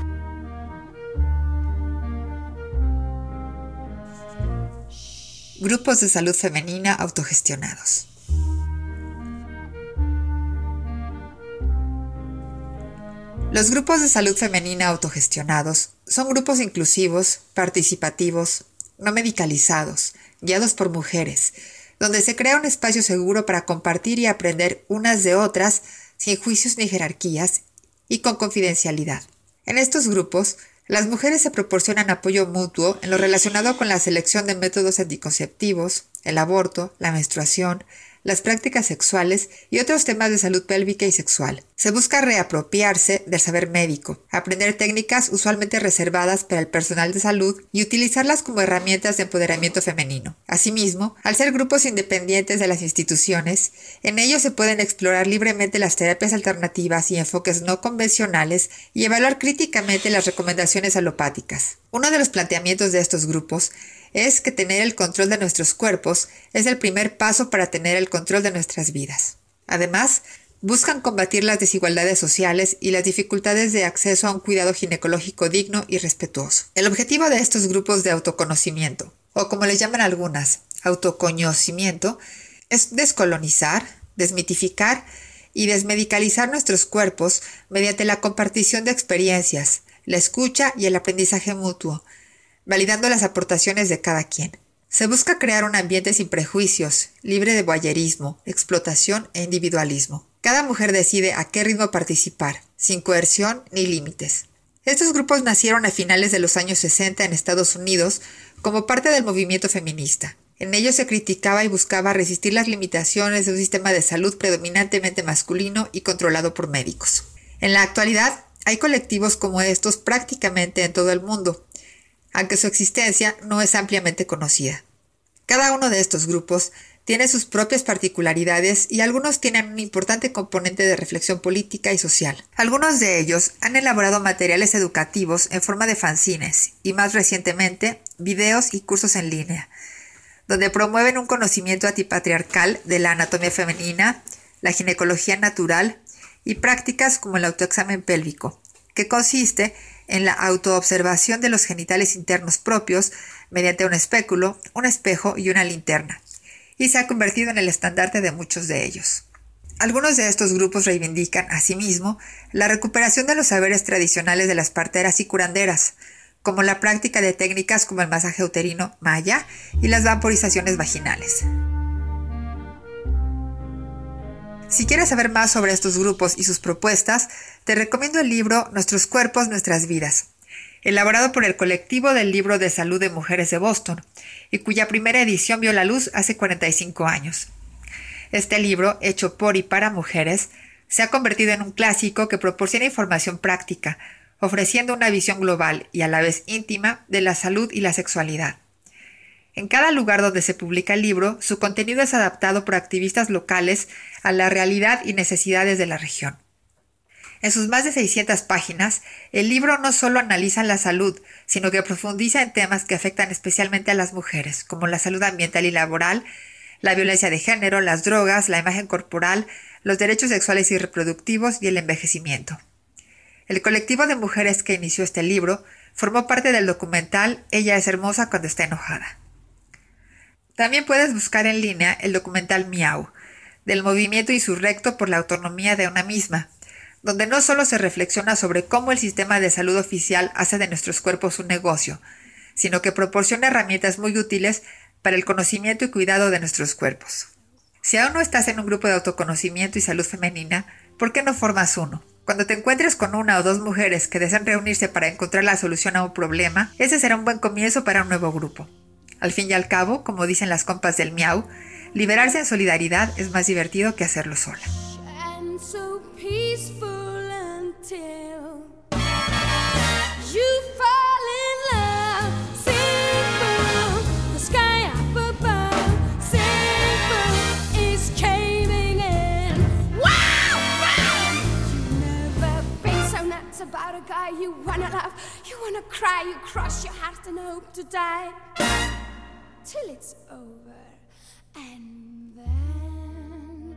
Grupos de salud femenina autogestionados. Los grupos de salud femenina autogestionados son grupos inclusivos, participativos, no medicalizados, guiados por mujeres, donde se crea un espacio seguro para compartir y aprender unas de otras sin juicios ni jerarquías y con confidencialidad. En estos grupos, las mujeres se proporcionan apoyo mutuo en lo relacionado con la selección de métodos anticonceptivos, el aborto, la menstruación, las prácticas sexuales y otros temas de salud pélvica y sexual. Se busca reapropiarse del saber médico, aprender técnicas usualmente reservadas para el personal de salud y utilizarlas como herramientas de empoderamiento femenino. Asimismo, al ser grupos independientes de las instituciones, en ellos se pueden explorar libremente las terapias alternativas y enfoques no convencionales y evaluar críticamente las recomendaciones alopáticas. Uno de los planteamientos de estos grupos es que tener el control de nuestros cuerpos es el primer paso para tener el control de nuestras vidas. Además, buscan combatir las desigualdades sociales y las dificultades de acceso a un cuidado ginecológico digno y respetuoso. El objetivo de estos grupos de autoconocimiento, o como les llaman algunas, autoconocimiento, es descolonizar, desmitificar y desmedicalizar nuestros cuerpos mediante la compartición de experiencias, la escucha y el aprendizaje mutuo, validando las aportaciones de cada quien. Se busca crear un ambiente sin prejuicios, libre de voyerismo, explotación e individualismo. Cada mujer decide a qué ritmo participar, sin coerción ni límites. Estos grupos nacieron a finales de los años sesenta en Estados Unidos como parte del movimiento feminista. En ellos se criticaba y buscaba resistir las limitaciones de un sistema de salud predominantemente masculino y controlado por médicos. En la actualidad, hay colectivos como estos prácticamente en todo el mundo, aunque su existencia no es ampliamente conocida. Cada uno de estos grupos tiene sus propias particularidades y algunos tienen un importante componente de reflexión política y social. Algunos de ellos han elaborado materiales educativos en forma de fanzines y, más recientemente, videos y cursos en línea, donde promueven un conocimiento antipatriarcal de la anatomía femenina, la ginecología natural y prácticas como el autoexamen pélvico, que consiste en la autoobservación de los genitales internos propios mediante un espéculo, un espejo y una linterna, y se ha convertido en el estandarte de muchos de ellos. Algunos de estos grupos reivindican, asimismo, la recuperación de los saberes tradicionales de las parteras y curanderas, como la práctica de técnicas como el masaje uterino maya y las vaporizaciones vaginales. Si quieres saber más sobre estos grupos y sus propuestas, te recomiendo el libro Nuestros cuerpos, nuestras vidas, elaborado por el colectivo del Libro de Salud de Mujeres de Boston, y cuya primera edición vio la luz hace cuarenta y cinco años. Este libro, hecho por y para mujeres, se ha convertido en un clásico que proporciona información práctica, ofreciendo una visión global y a la vez íntima de la salud y la sexualidad. En cada lugar donde se publica el libro, su contenido es adaptado por activistas locales a la realidad y necesidades de la región. En sus más de seiscientas páginas, el libro no solo analiza la salud, sino que profundiza en temas que afectan especialmente a las mujeres, como la salud ambiental y laboral, la violencia de género, las drogas, la imagen corporal, los derechos sexuales y reproductivos y el envejecimiento. El colectivo de mujeres que inició este libro formó parte del documental Ella es hermosa cuando está enojada. También puedes buscar en línea el documental Miau, del movimiento insurrecto por la autonomía de una misma, donde no solo se reflexiona sobre cómo el sistema de salud oficial hace de nuestros cuerpos un negocio, sino que proporciona herramientas muy útiles para el conocimiento y cuidado de nuestros cuerpos. Si aún no estás en un grupo de autoconocimiento y salud femenina, ¿por qué no formas uno? Cuando te encuentres con una o dos mujeres que desean reunirse para encontrar la solución a un problema, ese será un buen comienzo para un nuevo grupo. Al fin y al cabo, como dicen las compas del Miau, liberarse en solidaridad es más divertido que hacerlo sola. About a guy you wanna love, you wanna cry, you cross your heart and hope to die till it's over and then.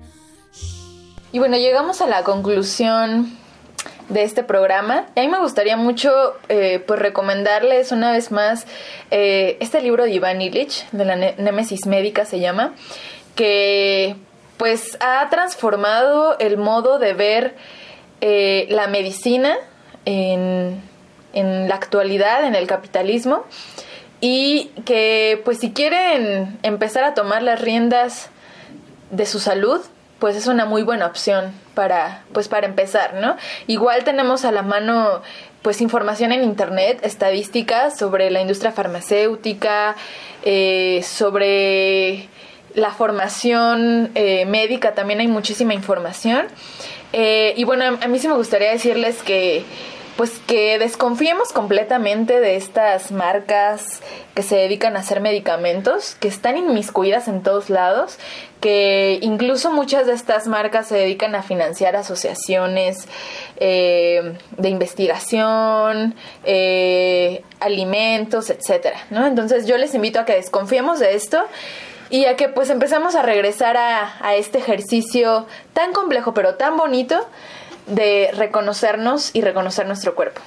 Y bueno, llegamos a la conclusión de este programa. A mí me gustaría mucho eh, pues recomendarles una vez más eh, este libro de Iván Illich, de la Némesis Médica se llama, que pues ha transformado el modo de ver eh, la medicina En, en la actualidad, en el capitalismo, y que pues si quieren empezar a tomar las riendas de su salud, pues es una muy buena opción para, pues para empezar, ¿no? Igual tenemos a la mano pues información en internet, estadísticas sobre la industria farmacéutica, eh, sobre la formación eh, médica, también hay muchísima información. Eh, y bueno, a, a mí sí me gustaría decirles que pues que desconfiemos completamente de estas marcas que se dedican a hacer medicamentos, que están inmiscuidas en todos lados, que incluso muchas de estas marcas se dedican a financiar asociaciones eh, de investigación, eh, alimentos, etcétera, ¿no? Entonces yo les invito a que desconfiemos de esto y a que pues empezamos a regresar a, a este ejercicio tan complejo pero tan bonito de reconocernos y reconocer nuestro cuerpo.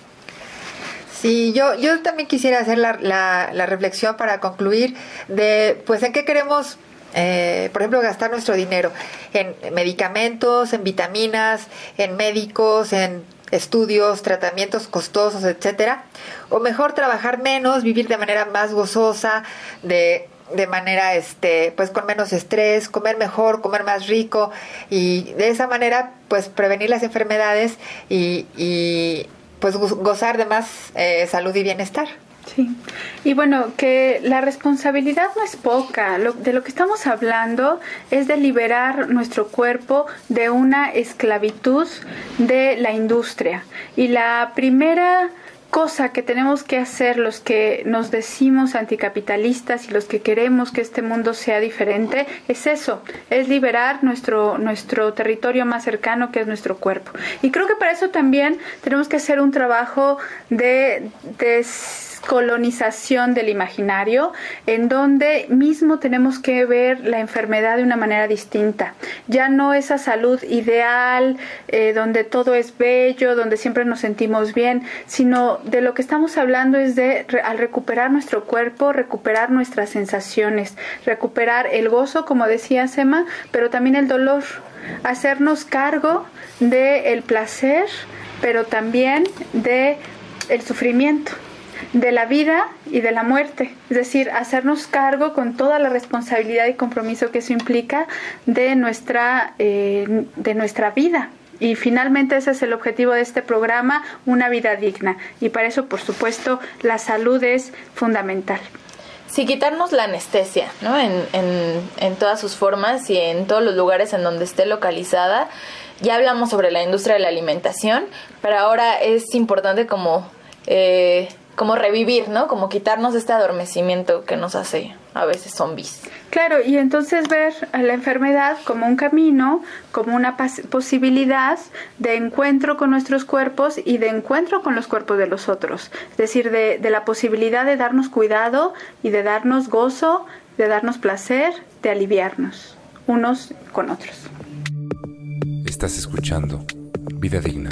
Sí, yo, yo también quisiera hacer la, la, la reflexión para concluir de, pues, en qué queremos, eh, por ejemplo, gastar nuestro dinero, en medicamentos, en vitaminas, en médicos, en estudios, tratamientos costosos, etcétera, o mejor trabajar menos, vivir de manera más gozosa, de de manera este pues con menos estrés, comer mejor, comer más rico y de esa manera pues prevenir las enfermedades y, y, pues gozar de más eh, salud y bienestar. Sí, y bueno, que la responsabilidad no es poca. Lo, de lo que estamos hablando es de liberar nuestro cuerpo de una esclavitud de la industria. Y la primera cosa que tenemos que hacer los que nos decimos anticapitalistas y los que queremos que este mundo sea diferente es eso, es liberar nuestro nuestro territorio más cercano, que es nuestro cuerpo. Y creo que para eso también tenemos que hacer un trabajo de, de colonización del imaginario, en donde mismo tenemos que ver la enfermedad de una manera distinta. Ya no esa salud ideal, eh, donde todo es bello, donde siempre nos sentimos bien, sino de lo que estamos hablando es de, al recuperar nuestro cuerpo, recuperar nuestras sensaciones, recuperar el gozo, como decía Sema, pero también el dolor, hacernos cargo del placer, pero también de el sufrimiento, de la vida y de la muerte, es decir, hacernos cargo con toda la responsabilidad y compromiso que eso implica de nuestra eh, de nuestra vida. Y finalmente ese es el objetivo de este programa, una vida digna, y para eso, por supuesto, la salud es fundamental. Sí, quitarnos la anestesia, ¿no? En, en, en todas sus formas y en todos los lugares en donde esté localizada. Ya hablamos sobre la industria de la alimentación, pero ahora es importante como eh, como revivir, ¿no? Como quitarnos este adormecimiento que nos hace a veces zombies. Claro, y entonces ver a la enfermedad como un camino, como una posibilidad de encuentro con nuestros cuerpos y de encuentro con los cuerpos de los otros. Es decir, de, de la posibilidad de darnos cuidado y de darnos gozo, de darnos placer, de aliviarnos unos con otros. Estás escuchando Vida Digna.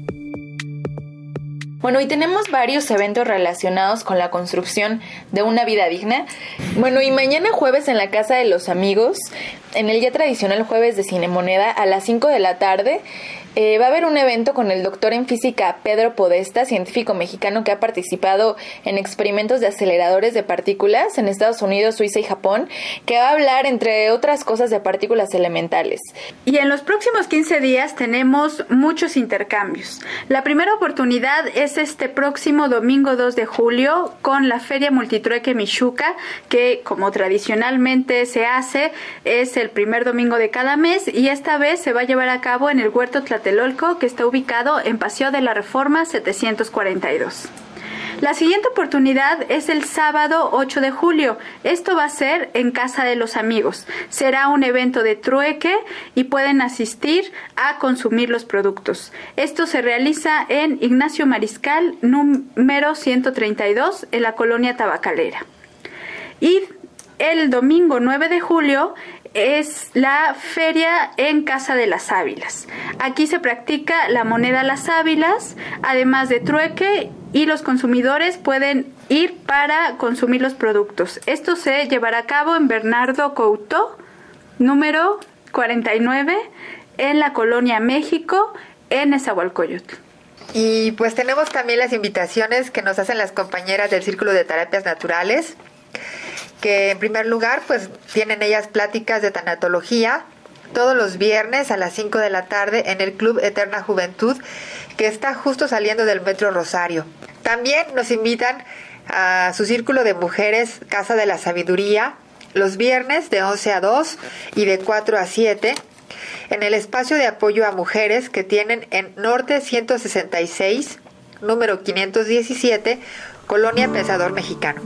Bueno, y tenemos varios eventos relacionados con la construcción de una vida digna. Bueno, y mañana jueves en la Casa de los Amigos, en el ya tradicional jueves de Cine Moneda, a las cinco de la tarde, eh, va a haber un evento con el doctor en física Pedro Podesta, científico mexicano que ha participado en experimentos de aceleradores de partículas en Estados Unidos, Suiza y Japón, que va a hablar, entre otras cosas, de partículas elementales. Y en los próximos quince días tenemos muchos intercambios. La primera oportunidad es este próximo domingo dos de julio con la Feria Multitrueque Mixuca, que como tradicionalmente se hace, es el primer domingo de cada mes, y esta vez se va a llevar a cabo en el Huerto Tlatelolco, que está ubicado en Paseo de la Reforma setecientos cuarenta y dos. La siguiente oportunidad es el sábado ocho de julio. Esto va a ser en Casa de los Amigos. Será un evento de trueque y pueden asistir a consumir los productos. Esto se realiza en Ignacio Mariscal, número ciento treinta y dos, en la colonia Tabacalera. Y el domingo nueve de julio es la feria en Casa de las Ávilas. Aquí se practica la moneda Las Ávilas, además de trueque, y los consumidores pueden ir para consumir los productos. Esto se llevará a cabo en Bernardo Couto, número cuarenta y nueve, en la Colonia México, en Nezahualcóyotl. Y pues tenemos también las invitaciones que nos hacen las compañeras del Círculo de Terapias Naturales, que en primer lugar pues tienen ellas pláticas de tanatología todos los viernes a las cinco de la tarde en el Club Eterna Juventud, que está justo saliendo del Metro Rosario. También nos invitan a su Círculo de Mujeres Casa de la Sabiduría los viernes de once a dos y de cuatro a siete en el espacio de apoyo a mujeres que tienen en Norte ciento sesenta y seis, número quinientos diecisiete, Colonia Pensador Mexicano.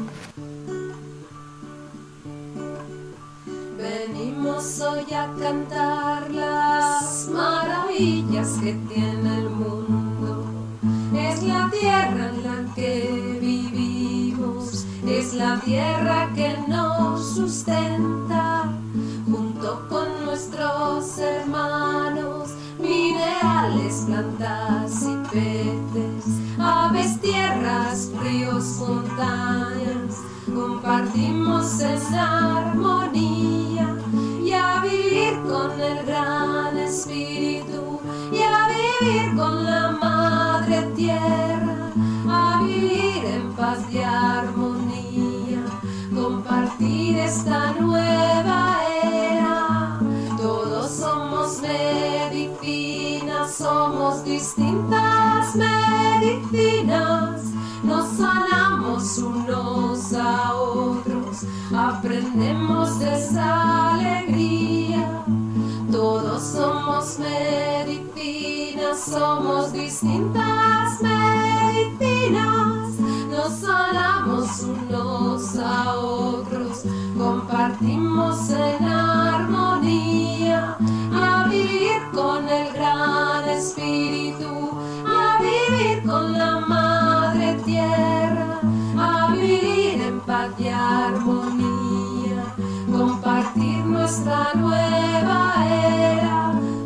Venimos hoy a cantar las maravillas que tiene el mundo. Es la tierra en la que vivimos, es la tierra que nos sustenta, junto con nuestros hermanos, minerales, plantas y peces, aves, tierras, ríos, montañas, compartimos en armonía, y a vivir con el gran espíritu, y a vivir con la madre tierra, a vivir en paz y armonía, compartir esta nueva era. Todos somos medicinas, somos distintas distintas medicinas, nos sanamos unos a otros, aprendemos de esa alegría. Todos somos medicinas, somos distintas medicinas, nos sanamos unos a otros, compartimos en armonía, y a vivir con el gran espíritu, y a vivir con la madre tierra, a vivir en paz y armonía, compartir nuestra nueva era.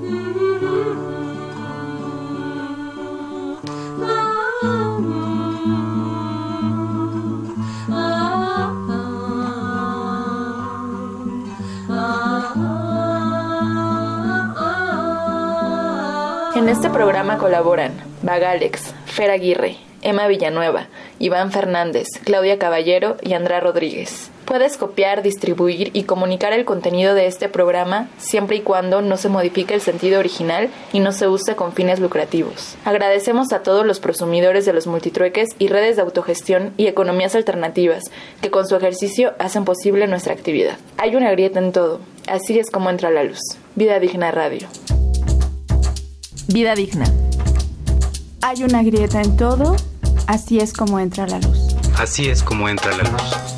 En este programa colaboran Bagalex, Fer Aguirre, Emma Villanueva, Iván Fernández, Claudia Caballero y Andrea Rodríguez. Puedes copiar, distribuir y comunicar el contenido de este programa siempre y cuando no se modifique el sentido original y no se use con fines lucrativos. Agradecemos a todos los prosumidores de los multitrueques y redes de autogestión y economías alternativas que con su ejercicio hacen posible nuestra actividad. Hay una grieta en todo, así es como entra la luz. Vida Digna Radio. Vida Digna. Hay una grieta en todo, así es como entra la luz. Así es como entra la luz.